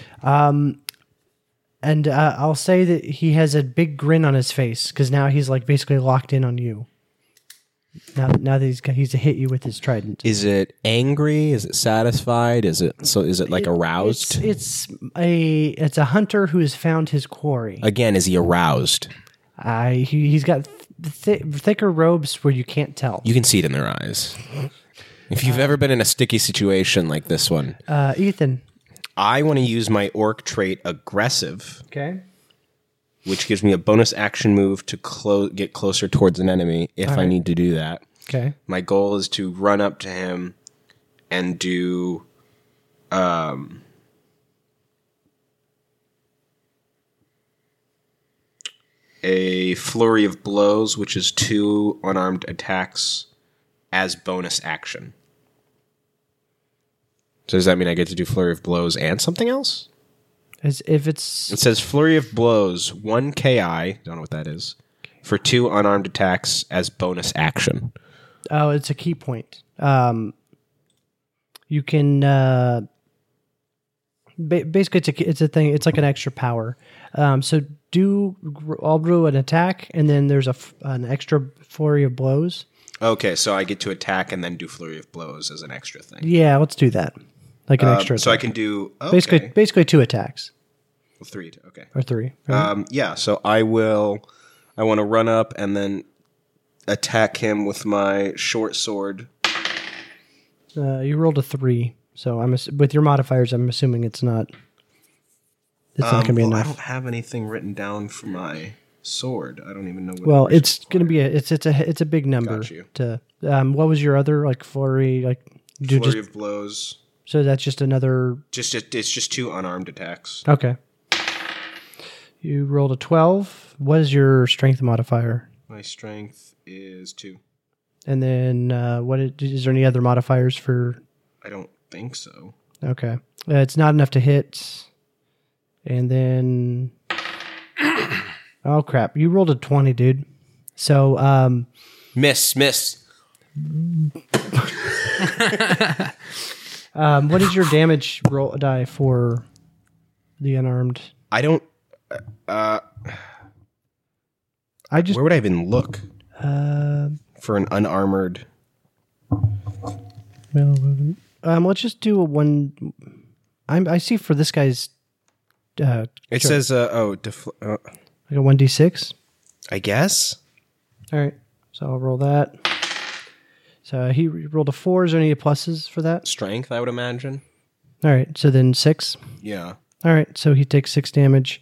And I'll say that he has a big grin on his face because now he's like basically locked in on you. Now that he's hit you with his trident. Is it angry? Is it satisfied? Is it like aroused? It's a hunter who has found his quarry. Again, is he aroused? He's got thicker robes where you can't tell. You can see it in their eyes. If you've ever been in a sticky situation like this one, Ethan. I want to use my orc trait aggressive, Okay. which gives me a bonus action move to get closer towards an enemy if I need to do that. Okay. My goal is to run up to him and do a flurry of blows, which is 2 unarmed attacks as bonus action. So does that mean I get to do flurry of blows and something else? As if it's It says flurry of blows, 1 KI, don't know what that is, for 2 unarmed attacks as bonus action. Oh, it's a key point. You can basically it's a thing. It's like an extra power. So I'll do an attack, and then there's an extra flurry of blows. Okay, so I get to attack and then do flurry of blows as an extra thing. Yeah, let's do that. Like an extra. So I attack. can do okay. basically 2 attacks 3. Okay. or 3. Right? Yeah. So I want to run up and then attack him with my short sword. You rolled a 3, so with your modifiers, I'm assuming it's not. It's not going to be I enough. don't have anything written down for my sword. I don't even know what. Well, it's going to be it's a big number. Got you. To what was your other flurry flurry of blows. So that's just another. It's just 2 unarmed attacks. Okay. You rolled a 12. What is your strength modifier? My strength is 2. And then is there any other modifiers for? I don't think so. Okay. It's not enough to hit. And then. Oh, crap. You rolled a 20, dude. So. Miss. What is your damage roll die for the unarmed? I don't. Where would I even look for an unarmored? Let's just do a 1. I see for this guy's. It says like a 1d6. I guess. All right, so I'll roll that. So he rolled a 4. Is there any pluses for that? Strength, I would imagine. All right, so then 6. Yeah. All right, so he takes 6 damage.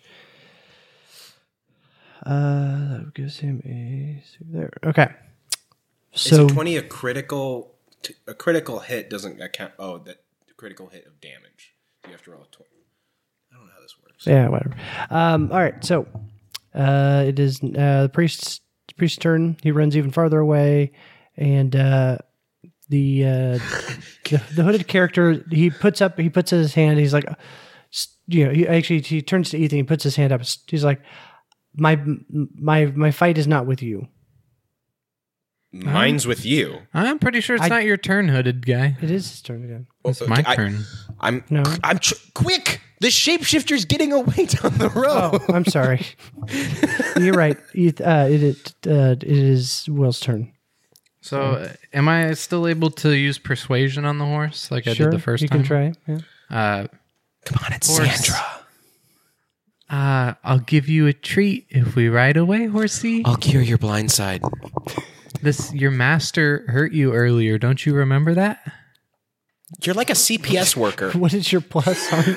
That gives him a there. Okay. So is a 20 a critical? A critical hit doesn't account. Oh, the critical hit of damage. You have to roll a 20. I don't know how this works. Yeah, whatever. All right, so it is the priest's turn. He runs even farther away, and the hooded character he puts his hand. He's like, he turns to Ethan. He puts his hand up. He's like, my fight is not with you. Mine's with you. I'm pretty sure it's not your turn, hooded guy. It is his turn again. It's my turn. No. Quick! The shapeshifter's getting away down the road. Oh, I'm sorry. You're right. It is Will's turn. So, am I still able to use persuasion on the horse like I Sure, did the first you time? can try. Yeah. Come on, it's Horse. Sandra. I'll give you a treat if we ride away, horsey. I'll cure your blind side. Your master hurt you earlier. Don't you remember that? You're like a CPS worker. What is your plus on?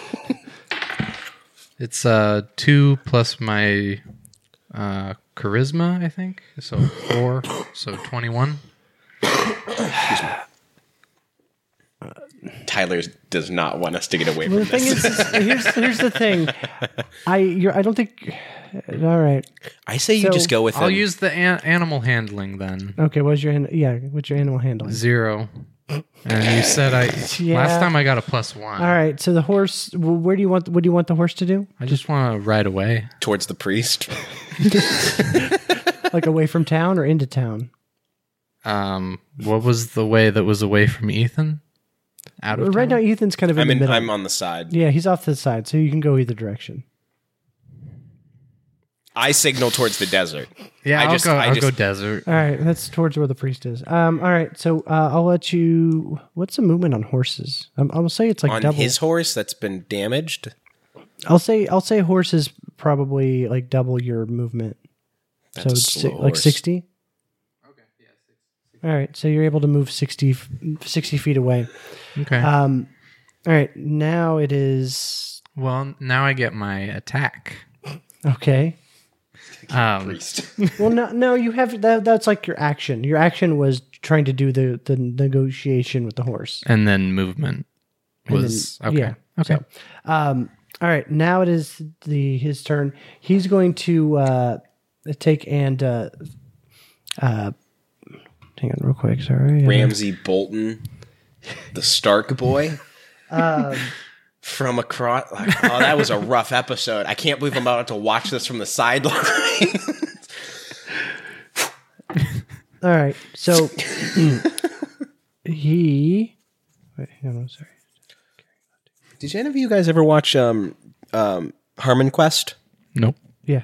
It's 2 plus my charisma, I think. So 4, so 21. Tyler does not want us to get away Well, from the thing this. is, here's the thing. I don't think. All right. I say you So, just go with I'll him. use the animal handling then. Okay. What's your animal handling? 0. And you said Yeah. last time I got a +1. All right. So the horse. What do you want the horse to do? I just want to ride away. Towards the priest. Like away from town or into town? What was the way that was away from Ethan? Out of Right now, town? Ethan's kind of in the middle. I'm on the side. Yeah, he's off to the side, so you can go either direction. I signal towards the desert. Yeah, I I'll go just- desert. All right, that's towards where the priest is. All right, so I'll let you. What's the movement on horses? I'll say it's like On double. his horse that's been damaged. I'll say horse is probably like double your movement. That's So a it's slow like horse. 60. All right, so you're able to move 60 feet away. Okay. All right, now it is well, now I get my attack. okay. Priest. Well, no, you have that. That's like your action. Your action was trying to do the negotiation with the horse. And then movement was then- okay. yeah, Okay. so, all right, now it is his turn. He's going to take and hang on real quick. Sorry, Ramsey Bolton, the Stark boy. From across. Oh, that was a rough episode. I can't believe I'm about to watch this from the sideline. All right, so he. Wait, hang on, sorry. Did any of you guys ever watch Harmon Quest? Nope. Yeah.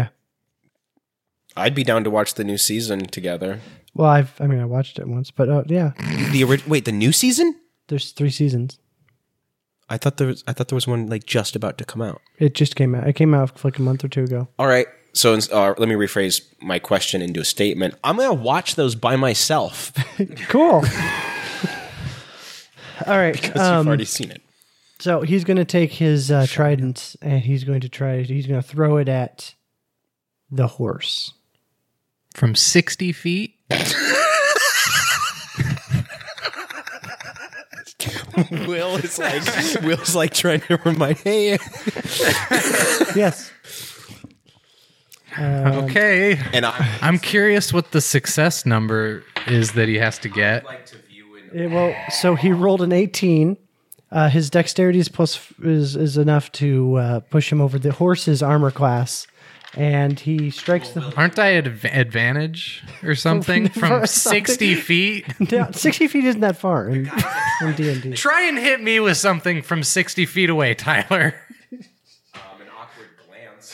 I'd be down to watch the new season together. Well, I watched it once, but yeah, Wait, the new season? there's 3 seasons. I thought there was one like just about to come out. It just came out. It came out like a month or 2 ago. All right. So let me rephrase my question into a statement. I'm going to watch those by myself Cool. All right. because you've already seen it. So he's going to take his trident and he's going to throw it at the horse. From 60 feet? Will's like trying to remind, hey. Yes. Okay. And I'm curious what the success number is that he has to get. So he rolled an 18. His dexterity is enough to push him over the horse's armor class. And he strikes the... Aren't I at advantage or something from 60 feet? Yeah, 60 feet isn't that far in D&D. Try and hit me with something from 60 feet away, Tyler. an awkward glance.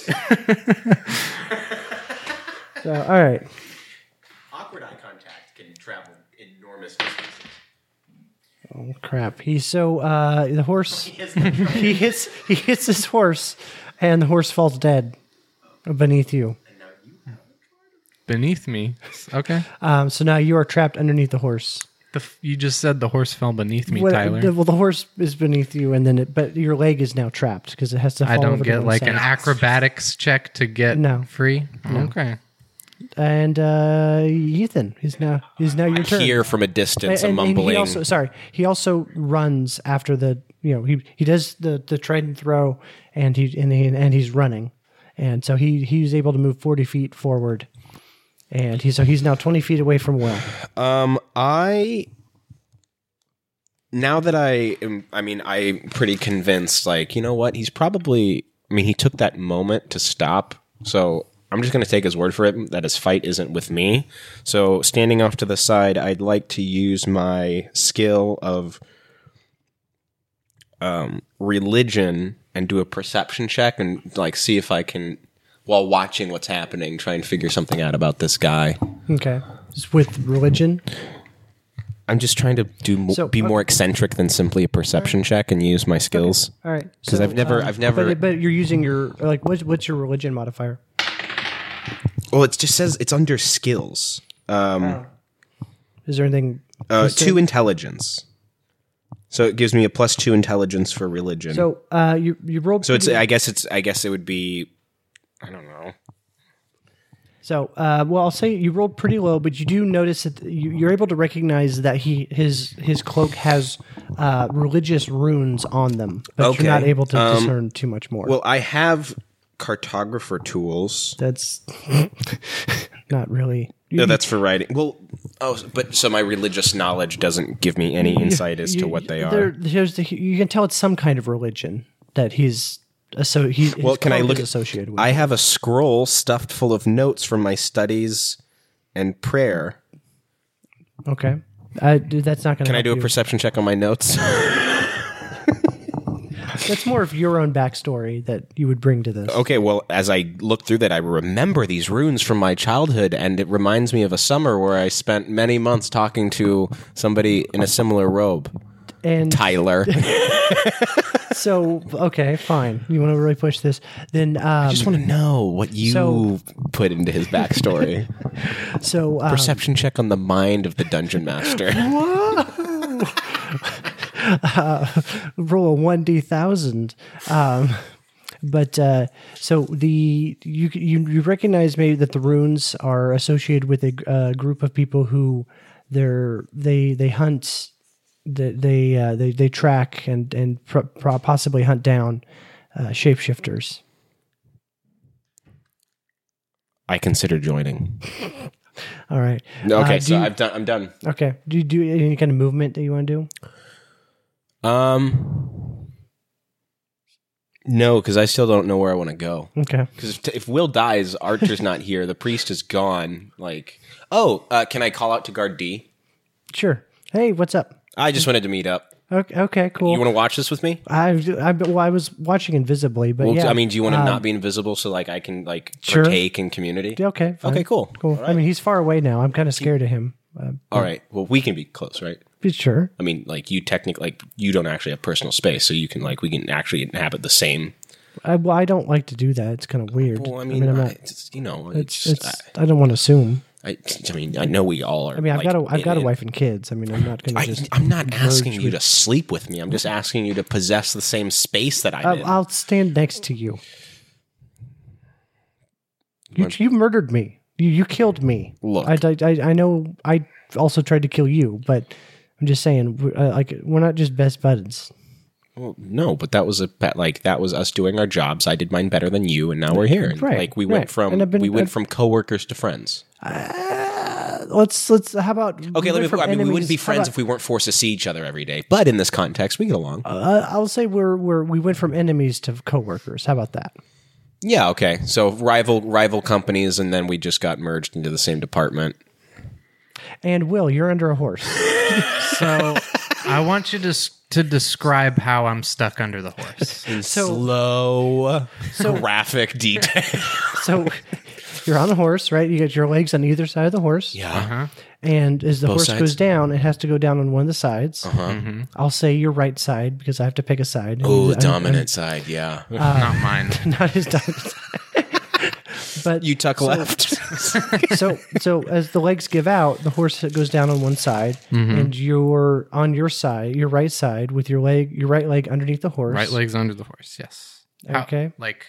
So, all right. Awkward eye contact can travel enormous distances. Oh, crap. The horse... he hits his horse, and the horse falls dead beneath you. Beneath me. Okay. So now you are trapped underneath the horse. You just said the horse fell beneath me, Tyler. The horse is beneath you, and then but your leg is now trapped because it has to fall I don't over to get one like side. an acrobatics check to get free? Okay. And Ethan is now your turn. Hear from a distance a mumbling. He also runs after he does the trident throw, and he's running, and so he's able to move 40 feet forward, and he's now 20 feet away from Will. Now that I'm pretty convinced, like, you know what? He's probably, he took that moment to stop So I'm just going to take his word for it that his fight isn't with me. So standing off to the side, I'd like to use my skill of religion and do a perception check and like see if I can, while watching what's happening, try and figure something out about this guy. Okay. It's with religion. I'm just trying to be more eccentric than simply a perception check and use my skills. All right. Because I've never. But you're using your like what's your religion modifier? Well, it just says it's under skills. Is there anything? 2 intelligence. So it gives me a +2 intelligence for religion. So you rolled. So I guess it would be, I don't know. So well, I'll say you rolled pretty low, but you do notice that you're able to recognize that his cloak has religious runes on them, but you're not able to discern too much more. Well, I have cartographer tools. That's not really. No, that's for writing. Well, but so my religious knowledge doesn't give me any insight as to what they are. You can tell it's some kind of religion that he's. So can I look associated with? I have a scroll stuffed full of notes from my studies and prayer. Okay, that's not going to. Can I do a perception check on my notes? That's more of your own backstory that you would bring to this. Okay, well, as I look through that, I remember these runes from my childhood, and it reminds me of a summer where I spent many months talking to somebody in a similar robe. And Tyler. So, okay, fine. You want to really push this? Then I just want to know what you put into his backstory. So, perception check on the mind of the dungeon master. Roll a 1d1000. But so you recognize maybe that the runes are associated with a group of people who they hunt. They track and possibly hunt down shapeshifters. I consider joining. All right. Okay, so I'm done. Okay. Do you do any kind of movement that you want to do? No, because I still don't know where I want to go. Okay. Because if Will dies, Archer's not here. The priest is gone. Can I call out to guard D? Sure. Hey, what's up? I just wanted to meet up. Okay, cool. You want to watch this with me? I was watching invisibly, but yeah. I mean, do you want to not be invisible so I can partake in community? Okay. Fine. Okay, cool. Cool. Right. I mean, he's far away now. I'm kind of scared of him. All right. Well, we can be close, right? Sure. I mean, you technically, you don't actually have personal space, so you can we can actually inhabit the same. I don't like to do that. It's kind of weird. Well, I mean I'm not. I don't want to assume. I mean, I know we all are. I mean, I've got a wife and kids. I mean, I'm not going to. I'm not asking you to sleep with me. I'm just asking you to possess the same space that I'm in. I'll stand next to you. You murdered me. You killed me. Look, I know. I also tried to kill you, but I'm just saying, we're not just best buds. Well, no, but that was that was us doing our jobs. I did mine better than you, and now we're here. And, right. We went from coworkers to friends. Let's. How about okay? We wouldn't be friends if we weren't forced to see each other every day. But in this context, we get along. I'll say we went from enemies to coworkers. How about that? Yeah. Okay. So rival companies, and then we just got merged into the same department. And Will, you're under a horse. So I want you to describe how I'm stuck under the horse. In slow, graphic detail. So you're on a horse, right? You got your legs on either side of the horse. Yeah. Uh-huh. And as the horse goes down, it has to go down on one of the sides. Uh-huh. Mm-hmm. I'll say your right side because I have to pick a side. Oh, the dominant side, yeah. Not mine. Not his dominant side. But you tuck left. So as the legs give out, the horse goes down on one side, and you're on your side, your right side, with your right leg underneath the horse. Right leg's under the horse. Yes. Okay.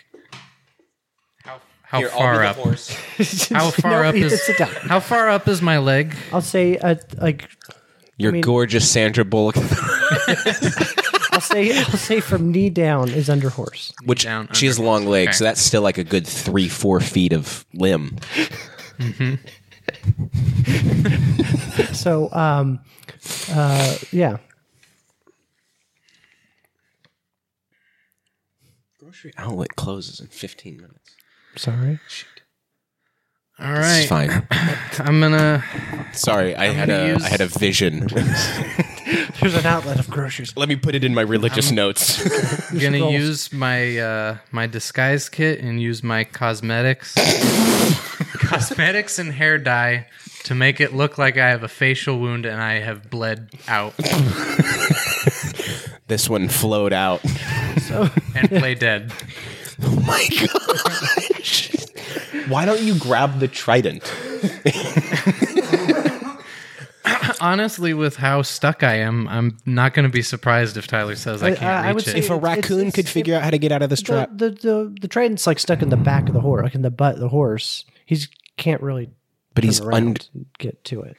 How far up? How far up is? Sit down. How far up is my leg? I'll say gorgeous Sandra Bullock. I'll say from knee down is under horse. Which she has long legs, so that's still like a good 3-4 feet of limb. Mm-hmm. So, yeah. Grocery outlet closes in 15 minutes. Sorry. All It's right. fine. I'm gonna. Sorry, I had a vision. There's an outlet of groceries. Let me put it in my religious notes. Gonna rolls. use my my disguise kit and use my cosmetics and hair dye to make it look like I have a facial wound and I have bled out This one flowed out. and play dead. Oh my gosh. Why don't you grab the trident? Honestly, with how stuck I am, I'm not going to be surprised if Tyler says I can't I would reach say it. If a raccoon could figure out how to get out of this trap. The trident's like stuck in the back of the horse, like in the butt of the horse. He can't really But he's turn around and get to it.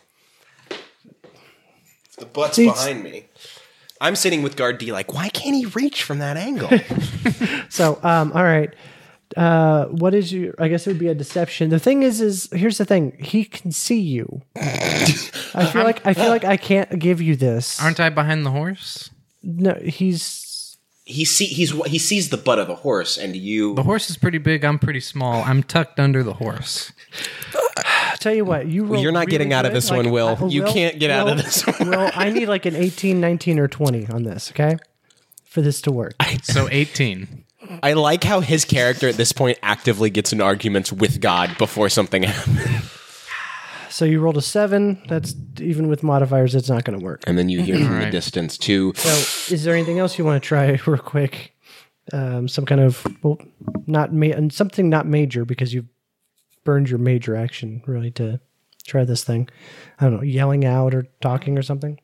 The butt's See, behind me. I'm sitting with Guard D like, why can't he reach from that angle? So, all right. What is your? I guess it would be a deception. The thing is here's the thing. He can see you. I feel like I can't give you this. Aren't I behind the horse? No, he's he sees the butt of the horse, and you. The horse is pretty big. I'm pretty small. I'm tucked under the horse. I'll tell you what, you rolled You're not really getting out of good. this one, Will. You can't get out of this one. Will, I need like an 18, 19, or 20 on this, okay? For this to work. So 18. I like how his character at this point actively gets in arguments with God before something happens. So you rolled a 7. That's even with modifiers, it's not going to work. And then you hear from the Right. distance too. So is there anything else you want to try real quick? Some kind of, well, and something not major because you've burned your major action really to try this thing. I don't know, yelling out or talking or something.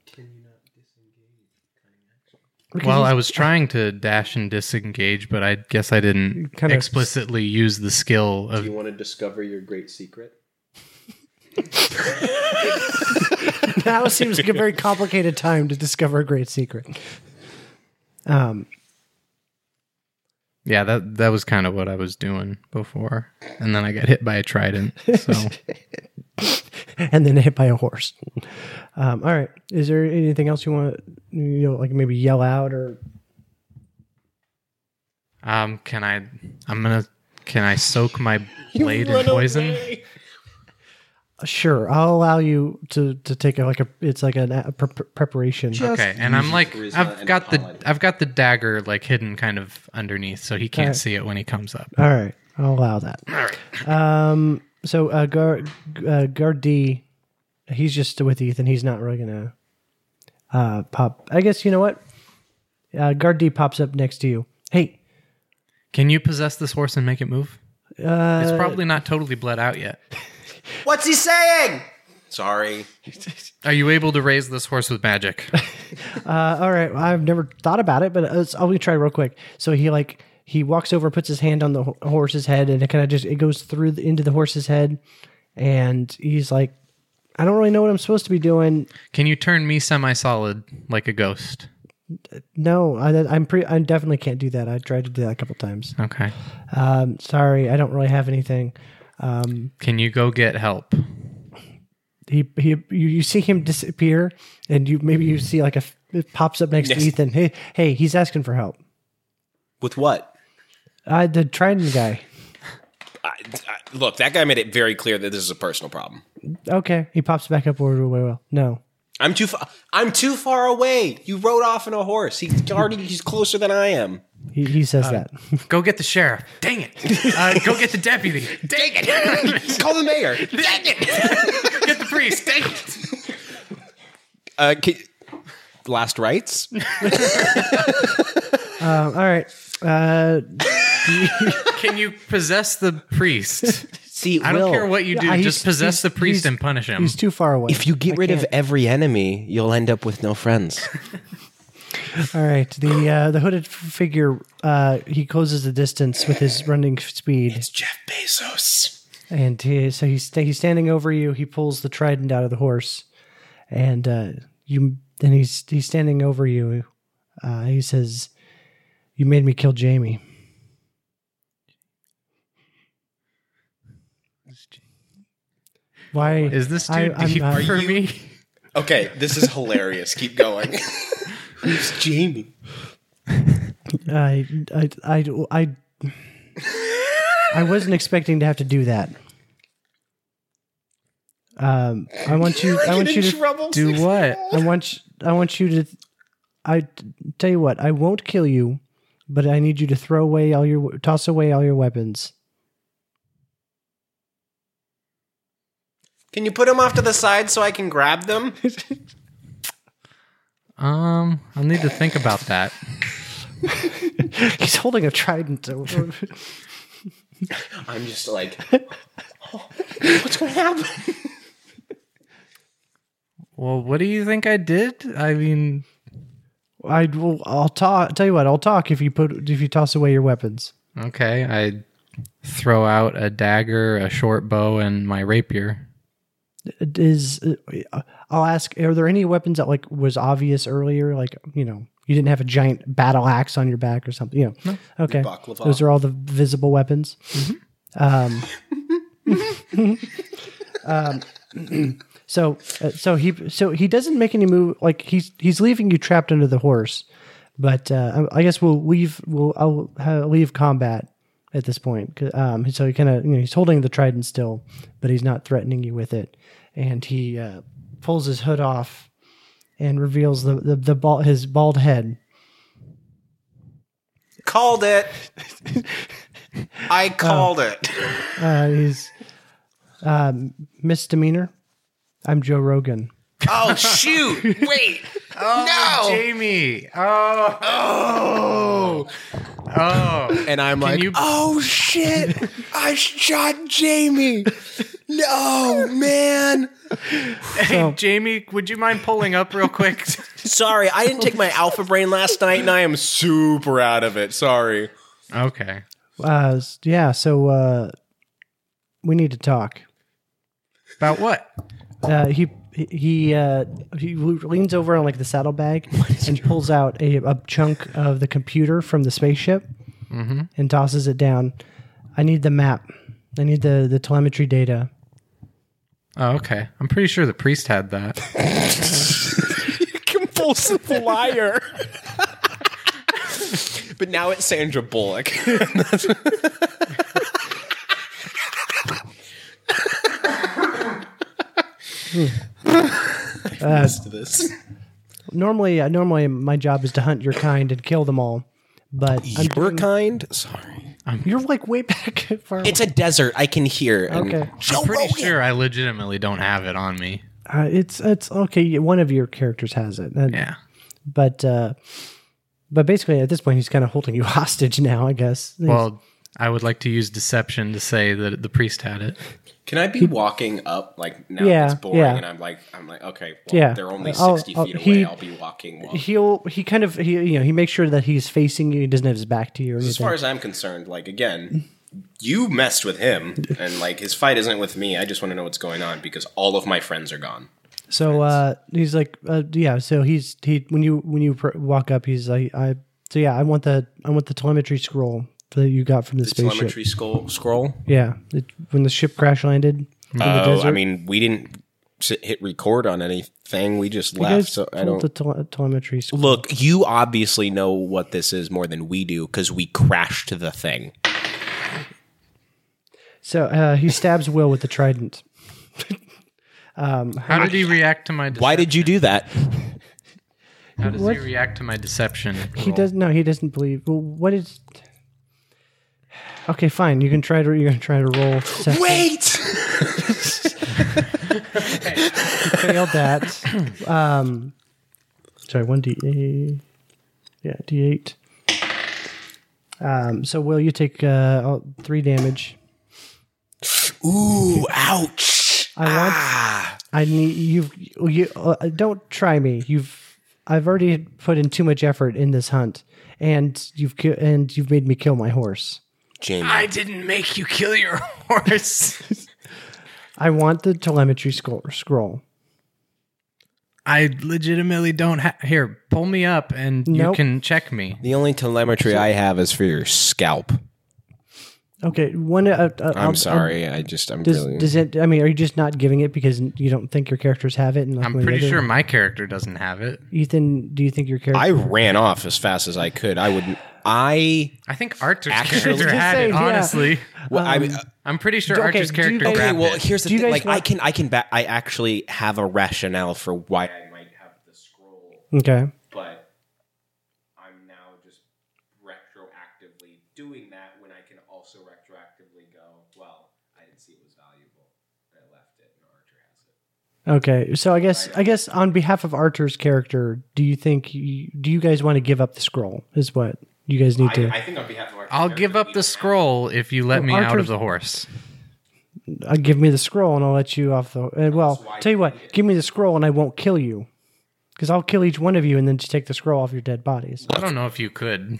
Because Well, he's- I was trying to dash and disengage, but I guess I didn't Kinda- explicitly use the skill of. want to discover your great secret? now seems like a very complicated time to discover a great secret. Yeah, that was kind of what I was doing before, and then I got hit by a trident. So And then hit by a horse. All right. Is there anything else you want to, like maybe yell out or? can I soak my blade in poison? Sure, I'll allow you to take it's like a preparation. Okay, and I'm like, charisma I've and got paladin. the dagger like hidden kind of underneath, so he can't Alright. see it when he comes up. All right, I'll allow that. All right. So guard D, he's just with Ethan. He's not really gonna pop. I guess you know what. Guard D pops up next to you. Hey, Can you possess this horse and make it move? It's probably not totally bled out yet. What's he saying? Sorry. Are you able to raise this horse with magic? all right. I've never thought about it, but I'll try real quick. So he walks over, puts his hand on the horse's head, and it goes through into the horse's head, and he's like, I don't really know what I'm supposed to be doing. Can you turn me semi-solid like a ghost? No, I definitely can't do that. I tried to do that a couple times. Okay. Sorry, I don't really have anything. Can you go get help? You see him disappear, and you see like it pops up next to Yes. Ethan. Hey, he's asking for help. With what? The Trident guy. Look, that guy made it very clear that this is a personal problem. Okay, he pops back up over well. No, I'm too far away. You rode off in a horse. He's closer than I am. he says that. Go get the sheriff. Dang it. Go get the deputy. Dang it. Call the mayor. Dang it. Get the priest. Dang it. Last rites? All right. Can you possess the priest? See, I don't care what you do. Yeah, Just possess the priest he's- and punish him. He's too far away. if you get I rid of can't. every enemy, you'll end up with no friends. All right, the hooded figure he closes the distance with his running speed, Jeff Bezos. and he's standing over you. He pulls the trident out of the horse, and he's standing over you. He says, "You made me kill Jamie." Why Is this too I'm deep not- for you- me? Okay, this is hilarious. Keep going. Who's Jamie? I I wasn't expecting to have to do that. I want you to Do what? I want you to. I tell you what. I won't kill you, but I need you to toss away all your weapons. Can you put them off to the side so I can grab them? I'll need to think about that. He's holding a trident. I'm just like, what's going to happen? Well, what do you think I did? I mean, I'll talk. Tell you what. I'll talk if you toss away your weapons. okay, I throw out a dagger, a short bow, and my rapier. I'll ask, are there any weapons that like was obvious earlier? Like, you didn't have a giant battle axe on your back or something, No. Okay. Baklava. Those are all the visible weapons. So he doesn't make any move. Like he's leaving you trapped under the horse, but I guess I'll leave combat at this point. So he kind of he's holding the trident still, but he's not threatening you with it, and he pulls his hood off and reveals his bald head. Called it. I called it. He's misdemeanor. I'm Joe Rogan. Oh, shoot. Wait. No. Jamie. Oh. And I'm like, oh, shit. I shot Jamie. No, man. Hey, Jamie, would you mind pulling up real quick? Sorry, I didn't take my alpha brain last night, and I am super out of it. Sorry. Okay. Yeah, so we need to talk. About what? He leans over on like the saddlebag and pulls out a chunk of the computer from the spaceship and tosses it down. I need the map. I need the telemetry data. Oh, okay. I'm pretty sure the priest had that. Compulsive liar. But now it's Sandra Bullock. This. Normally, my job is to hunt your kind and kill them all. But Your kind? Sorry. You're like way back far. It's a desert. I can hear. Okay. I'm pretty sure I legitimately don't have it on me. It's okay. One of your characters has it. Yeah. But basically, at this point, he's kind of holding you hostage now, I guess. Well, I would like to use deception to say that the priest had it. Can I be walking up like now? Yeah, it's boring, yeah. and I'm like, okay, well, Yeah. they're only 60 feet away. I'll be walking. He makes sure that he's facing you. He doesn't have his back to you or anything. As far as I'm concerned, like again, you messed with him, and like his fight isn't with me. I just want to know what's going on because all of my friends are gone. So he's like, yeah. So he when you walk up, he's like, I want the telemetry scroll that you got from the spaceship. Telemetry scroll. Yeah, when the ship crash landed in the desert. I mean, we didn't hit record on anything. We just left. So I don't. The telemetry scroll. Look, you obviously know what this is more than we do because we crashed the thing. So he stabs Will with the trident. How did he react to my deception? Why did you do that? How does he react to my deception? He doesn't believe. Well, what is? Okay, fine. You're gonna try to roll. Deception. Wait. You failed that. Sorry, 1d8. Yeah, d8. So Will, you take 3 damage. Ooh! Ouch! I need you. Don't try me. I've already put in too much effort in this hunt, and you've made me kill my horse. Jamie, I didn't make you kill your horse. I want the telemetry scroll. I legitimately don't have... Here, pull me up and you Nope. can check me. the only telemetry I have is for your scalp. Okay, I'm sorry. I'm really. Does it? I mean, are you just not giving it because you don't think your characters have it? And like I'm one of the pretty other- sure my character doesn't have it. Ethan, do you think your character? I ran off as fast as I could. I wouldn't. I think Archer's Actually- character had Just it. saying, yeah. Honestly, well, I'm pretty sure okay, Archer's do you character guys- grabbed well, it. here's the Do you thing. guys Like, want- I actually have a rationale for why I might have the scroll, Okay. but I'm now just retroactively doing that when I can also retroactively go, well, I didn't see it was valuable. I left it, and Archer has it. Okay. So I guess on behalf of Archer's character, do you guys want to give up the scroll? Is what you guys need to. I think on behalf of Archer, I'll give up the scroll if you let me out Archer's- of the horse. Give me the scroll and I'll let you off the. Well, why tell you you what, need it. give me the scroll and I won't kill you, because I'll kill each one of you and then just take the scroll off your dead bodies. I don't know if you could.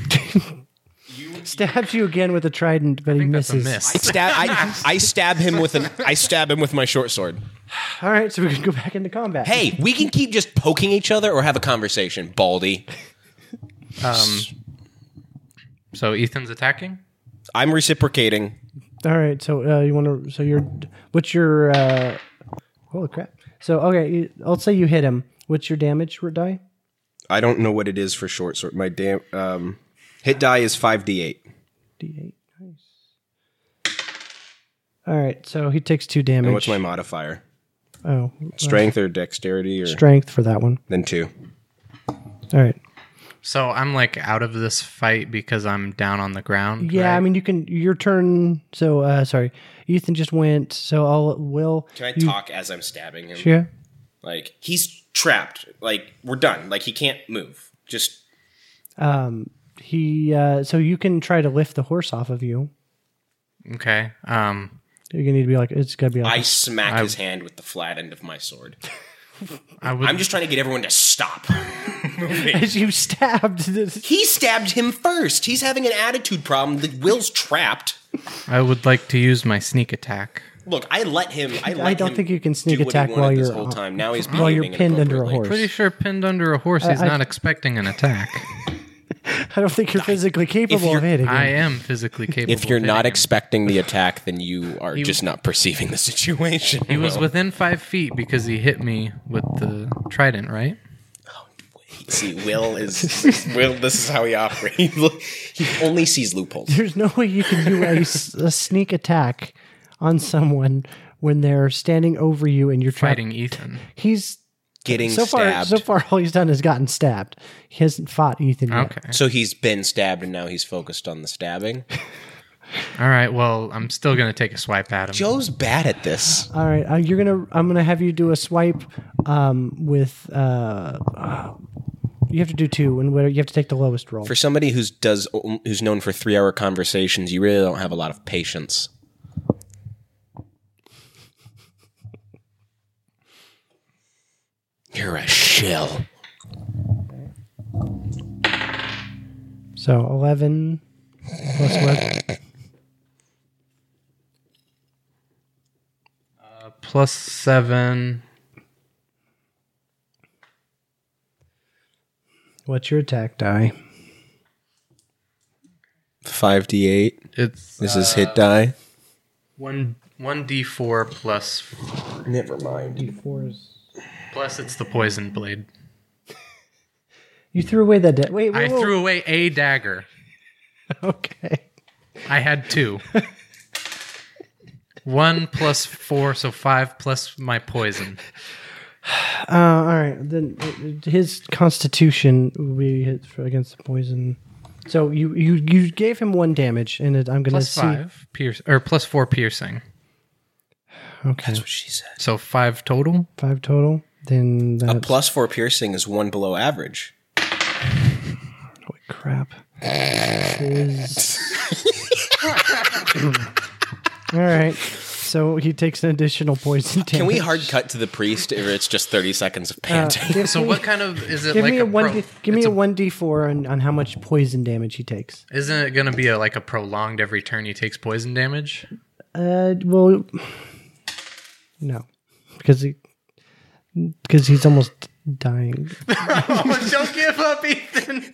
Stabs you again with a trident, but he think that's a misses. miss. I stab him with my short sword. All right, so we can go back into combat. Hey, we can keep just poking each other or have a conversation, Baldy. So Ethan's attacking. I'm reciprocating. All right, so you want to? So what's your? Holy crap! So okay, let's say you hit him. What's your damage die? I don't know what it is for short sword. My hit die is 5d8. D8. Nice. All right, so he takes 2 damage. And what's my modifier? Oh, Strength or dexterity or strength for that one. then 2. All right. So I'm like out of this fight because I'm down on the ground. Yeah, right? I mean you can. Your turn. So sorry, Ethan just went. So Will. Can I talk as I'm stabbing him? Yeah. Like he's trapped. Like we're done. Like he can't move. Just He. So you can try to lift the horse off of you. Okay. You're gonna need to be like. It's gotta be like. I smack his hand with the flat end of my sword. I would. I'm just trying to get everyone to stop. As you stabbed. He stabbed him first. He's having an attitude problem. Will's trapped. I would like to use my sneak attack. Look, I let him. I don't think you can sneak do what he attack wanted while this you're whole time. Now he's while you're behaving pinned under a inappropriately. horse. Pretty sure pinned under a horse, he's not expecting an attack. I don't think you're physically capable you're- of hitting him. I am physically capable. If you're of not hitting him. expecting the attack, then you are just not perceiving the situation. He was within 5 feet because he hit me with the trident, right? See, Will. This is how he operates. He only sees loopholes. There's no way you can do a sneak attack on someone when they're standing over you and you're Fighting Ethan. He's Getting so stabbed. far all he's done is gotten stabbed. He hasn't fought Ethan yet. Okay. So he's been stabbed, and now he's focused on the stabbing. All right. Well, I'm still gonna take a swipe at him. Joe's bad at this. All right, I'm gonna have you do a swipe with you have to do 2, and you have to take the lowest roll. For somebody who's known for 3-hour conversations, you really don't have a lot of patience. You're a shill. So 11 plus what? +7. What's your attack die? 5d8. It's This is hit die. 1d4 plus Never mind. D4s. plus it's the poison blade. You threw away that. Wait, I threw away a dagger. Okay. I had 2. 1 plus 4, so 5 plus my poison. All right. Then his constitution will be hit against the poison. So you gave him 1 damage, and I'm going to Plus see. 5 pierce or plus 4 piercing. Okay. That's what she said. So 5 total. 5 total. Then A that's +4 piercing is 1 below average. holy crap. All right. So he takes an additional poison damage. Can we hard cut to the priest, or it's just 30 seconds of panting? So what kind of is it Give like me a a one. pro, Give me it's a 1d4 on how much poison damage he takes. Isn't it going to be like a prolonged every turn he takes poison damage? Well, no, because he's almost dying. Don't give up, Ethan.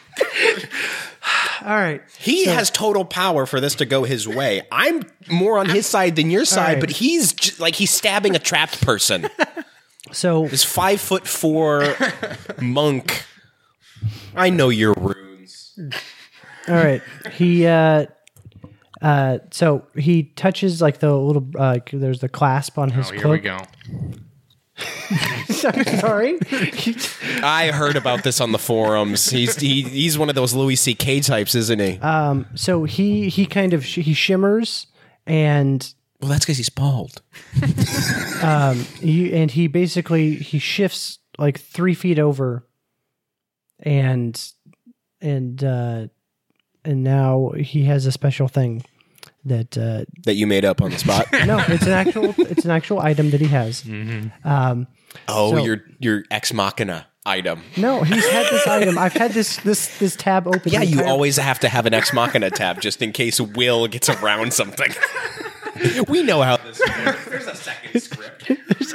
All right. He has total power for this to go his way. I'm more on his side than your side, right. but he's he's stabbing a trapped person. So This 5'4" monk. I know your runes. All right. So he touches like the little there's the clasp on his Oh, here cloak. we go. Sorry. I heard about this on the forums. He's one of those Louis C.K. types, isn't he? So he kind of he shimmers and Well, that's because he's bald. he basically he shifts like 3 feet over and now he has a special thing that That you made up on the spot. no, it's an actual item that he has. Your ex machina item. No, he's had this item. I've had this tab open. Yeah, the you entire- always have to have an ex machina tab just in case Will gets around something. We know how this works. There's a second script.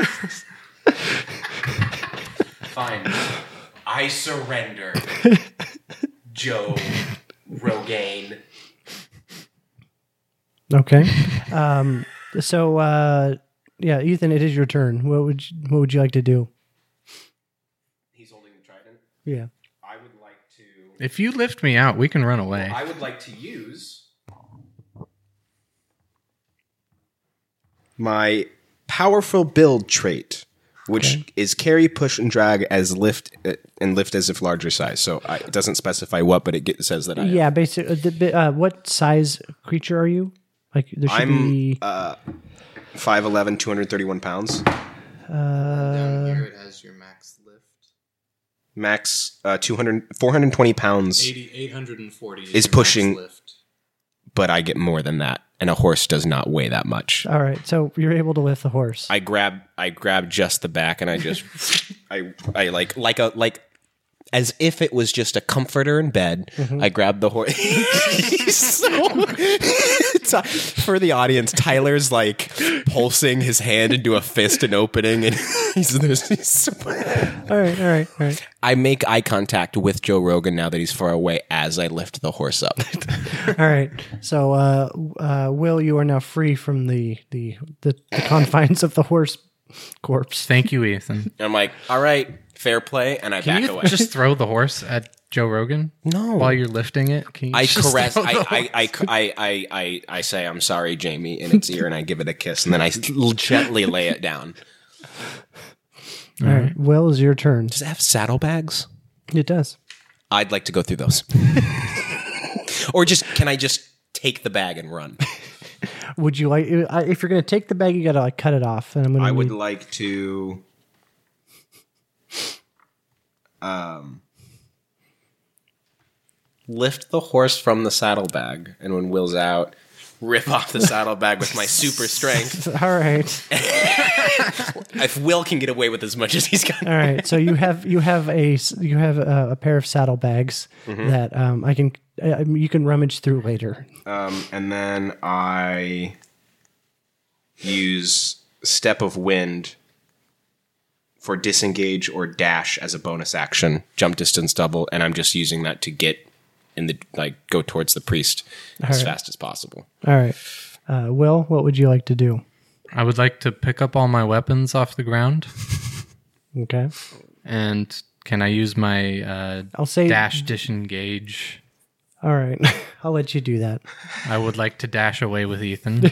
Fine. I surrender. Joe Rogaine. Okay. Yeah, Ethan, it is your turn. What would you like to do? He's holding the trident. Yeah. I would like to. If you lift me out, we can run away. I would like to use my powerful build trait, which is carry, push, and drag as lift and lift as if larger size. So it doesn't specify what, but it says that I am. Yeah, basically. What size creature are you? Like there should be. 5'11", 231 pounds. Down here it has your max lift. Max 420 pounds, 840 is your pushing- max lift. but I get more than that, and a horse does not weigh that much. All right, so you're able to lift the horse. I grab just the back, and I just I like as if it was just a comforter in bed. I grab the horse. For the audience, Tyler's like pulsing his hand into a fist and opening, and All right. I make eye contact with Joe Rogan now that he's far away as I lift the horse up. All right. So, Will, you are now free from the confines of the horse corpse. Thank you, Ethan. And I'm like, all right, fair play, and I Can back you away. just throw the horse at Joe Rogan? No. While you're lifting it? Can you I just caress. throw the horse? I say I'm sorry, Jamie, in its ear, and I give it a kiss, and then I gently lay it down. All right. Will, is your turn. Does it have saddlebags? It does. I'd like to go through those. Or can I just take the bag and run? Would you like if you're going to take the bag, you got to like cut it off, and I'm going to. I would like to. Lift the horse from the saddlebag, and when Will's out, rip off the saddlebag with my super strength. All right. If Will can get away with as much as he's got. All right. So you have a pair of saddlebags that you can rummage through later. And then I use Step of Wind for disengage or dash as a bonus action, jump distance double, and I'm just using that to get go towards the priest as fast as possible. All right. Will, what would you like to do? I would like to pick up all my weapons off the ground. Okay. And can I use my I'll say dash disengage? All right. I'll let you do that. I would like to dash away with Ethan.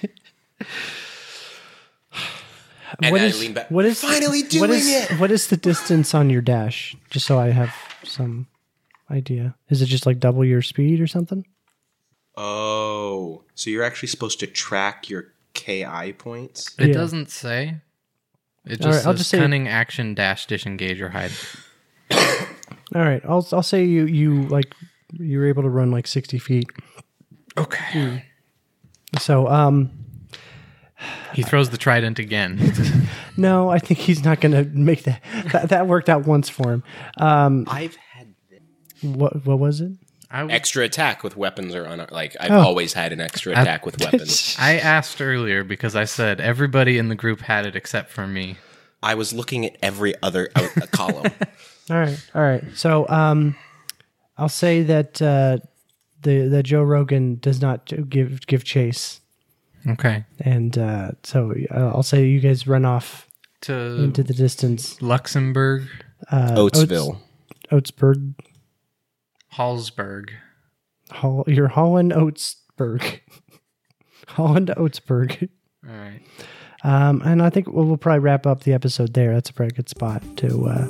And What I is- lean back. What is Finally doing what is, it! What is the distance on your dash? Just so I have some idea. Is it just like double your speed or something? Oh, so you're actually supposed to track your KI points? It Yeah. doesn't say. It All just right, I'll says just say- cunning action dash disengage or hide. All right. I'll say you're able to run like 60 feet. Okay. So He throws the trident again. no, I think he's not going to make that. That worked out once for him. I've had What was it? extra attack with weapons or I've always had an extra attack with weapons. I asked earlier because I said everybody in the group had it except for me. I was looking at every other column. All right. So I'll say that the Joe Rogan does not give chase, Okay. and so I'll say you guys run off To into the distance. Luxembourg. Oatsville. Oatsburg. Hallsberg. You're Holland Oatsburg. Holland Oatsburg. All right. And I think we'll probably wrap up the episode there. That's a pretty good spot to.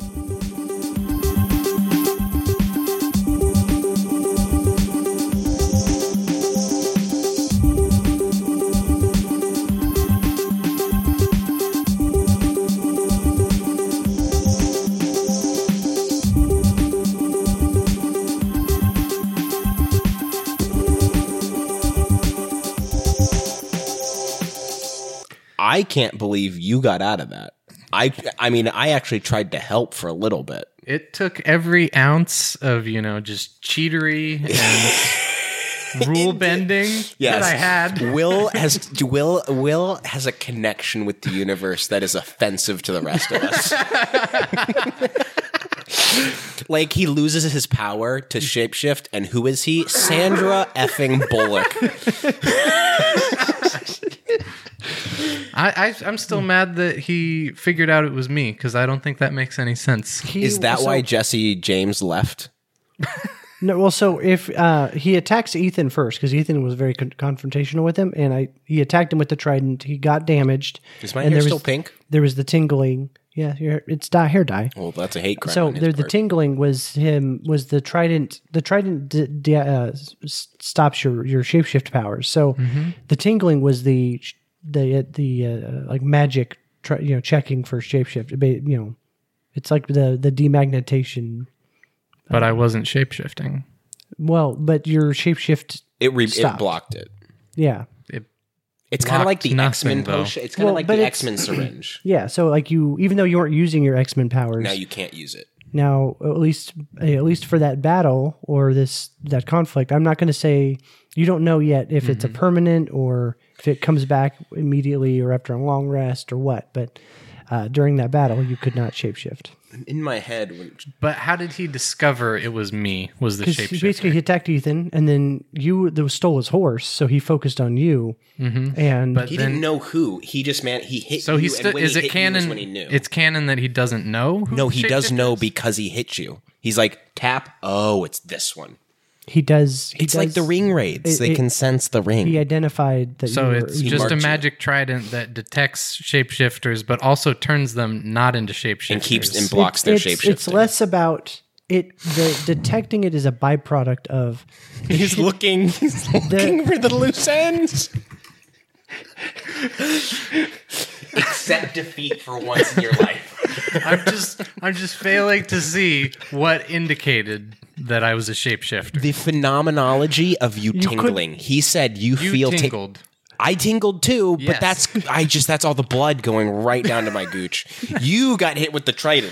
I can't believe you got out of that. I mean, I actually tried to help for a little bit. It took every ounce of, just cheatery and rule bending that I had. Will has a connection with the universe that is offensive to the rest of us. Like, he loses his power to shapeshift, and who is he? Sandra effing Bullock. I'm still mad that he figured out it was me, because I don't think that makes any sense. Is that why Jesse James left? No, well, so if he attacks Ethan first, because Ethan was very confrontational with him, and he attacked him with the trident. He got damaged. Is my hair still pink? There was the tingling. Yeah, it's hair dye. Well, that's a hate crime. So the tingling was the trident. The trident stops your shapeshift powers. So the tingling was the like magic, checking for shapeshift. It's like the demagnetization. But I wasn't shapeshifting. Well, but your shapeshift it blocked it. Yeah. It's kind of like the nothing, X-Men potion. It's kind of like the X-Men syringe. Yeah, so like even though you weren't using your X-Men powers, Now you can't use it. now at least for that battle or that conflict, I'm not going to say you don't know yet if it's a permanent or if it comes back immediately or after a long rest or what. But during that battle, you could not shapeshift. In my head, But how did he discover it was me? Was the Because basically shapeshifter? he attacked Ethan, and then stole his horse, so he focused on you. And But he then, didn't know who. He just he hit so you. he's still. And when Is he it hit you was canon? when he knew. It's canon that he doesn't know. Who No, he the does shapeshifter know is? because he hit you. He's like, tap. Oh, it's this one. he does. It's like the ring raids. They can sense the ring. He identified that. So it's just a marked you. magic trident that detects shapeshifters, but also turns them not into shapeshifters. and keeps and blocks their shapeshifting. It's less about it. The detecting it is a byproduct of. He's looking for the loose ends. Accept defeat for once in your life. I'm just failing to see what indicated that I was a shapeshifter. The phenomenology of you tingling. He said you feel tingled. I tingled too, Yes. but that's all the blood going right down to my gooch. You got hit with the trident.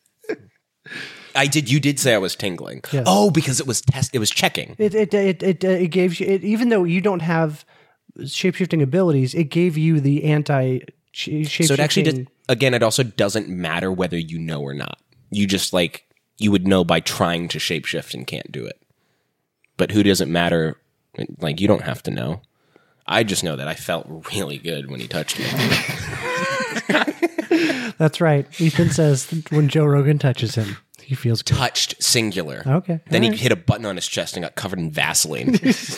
You did say I was tingling. Yes. Oh, because it was checking. It gave you even though you don't have shapeshifting abilities, it gave you the anti shapeshifting. So it actually it also doesn't matter whether you know or not. You just you would know by trying to shapeshift and can't do it. But who doesn't matter? Like, you don't have to know. I just know that I felt really good when he touched me. That's right. Ethan says when Joe Rogan touches him, he feels good. Touched singular. Okay. Then All he right. hit a button on his chest and got covered in Vaseline.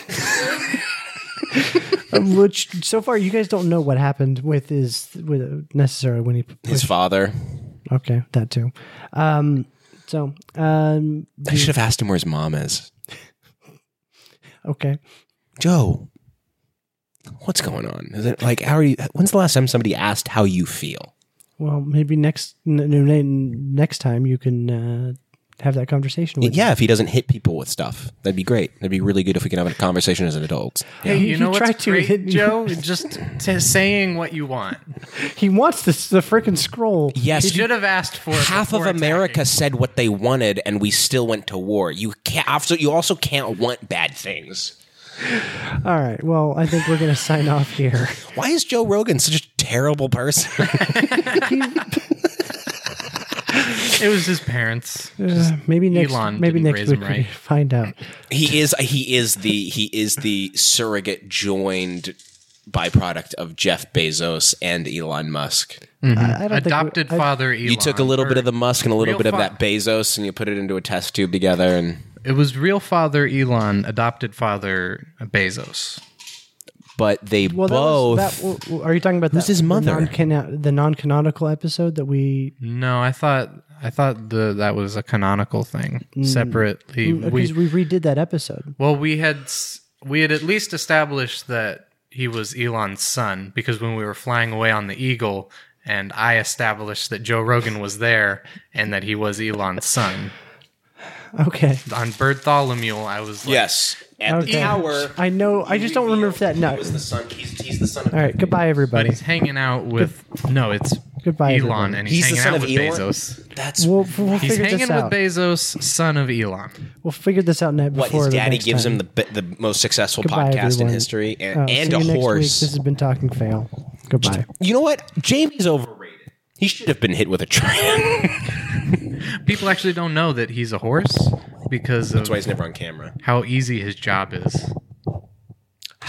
Which so far you guys don't know what happened with necessarily when he His father. Okay, that too. I should have asked him where his mom is. Okay. Joe, what's going on? Is it how are you? When's the last time somebody asked how you feel? Well, maybe next time you can have that conversation with him. Yeah, if he doesn't hit people with stuff, that'd be great. That'd be really good if we could have a conversation as adults. Hey, He you know tried what's to great, hit me. Joe? Just saying what you want. He wants the freaking scroll. Yes, You should have asked for it half of before America attacking. said what they wanted, and we still went to war. You can't. You also can't want bad things. All right. Well, I think we're going to sign off here. Why is Joe Rogan such a terrible person? It was his parents. Maybe next. Elon maybe didn't next raise week him we right. can find out. He is the surrogate joined byproduct of Jeff Bezos and Elon Musk. I don't Adopted think father Elon. You took a little bit of the Musk and a little Real bit of fa- that Bezos, and you put it into a test tube together, and It was real father Elon, adopted father Bezos. But they Well, both. are you talking about Who's his mother? The non-canonical episode that we? No, I thought that was a canonical thing separately. Because we redid that episode. Well, we had at least established that he was Elon's son because when we were flying away on the Eagle, and I established that Joe Rogan was there and that he was Elon's son. Okay. On Bartholomew, I was like, Yes. At the Okay. hour. I know. I just don't remember if that. No. He was the son. He's the son of. All right. Goodbye, but everybody. he's hanging out with it's Goodbye, Elon, everyone. and he's He's the hanging son out of with Elon? Bezos. That's We'll He's figure hanging this with out. Bezos, son of Elon. We'll figure this out what before his the daddy next gives time. him the most successful Goodbye, podcast in everyone. history See and you a next week. horse. This has been Talking Fail. Goodbye. You know what? Jamie's overrated. He should have been hit with a train. People actually don't know that he's a horse because of That's why he's never on camera. how easy his job is.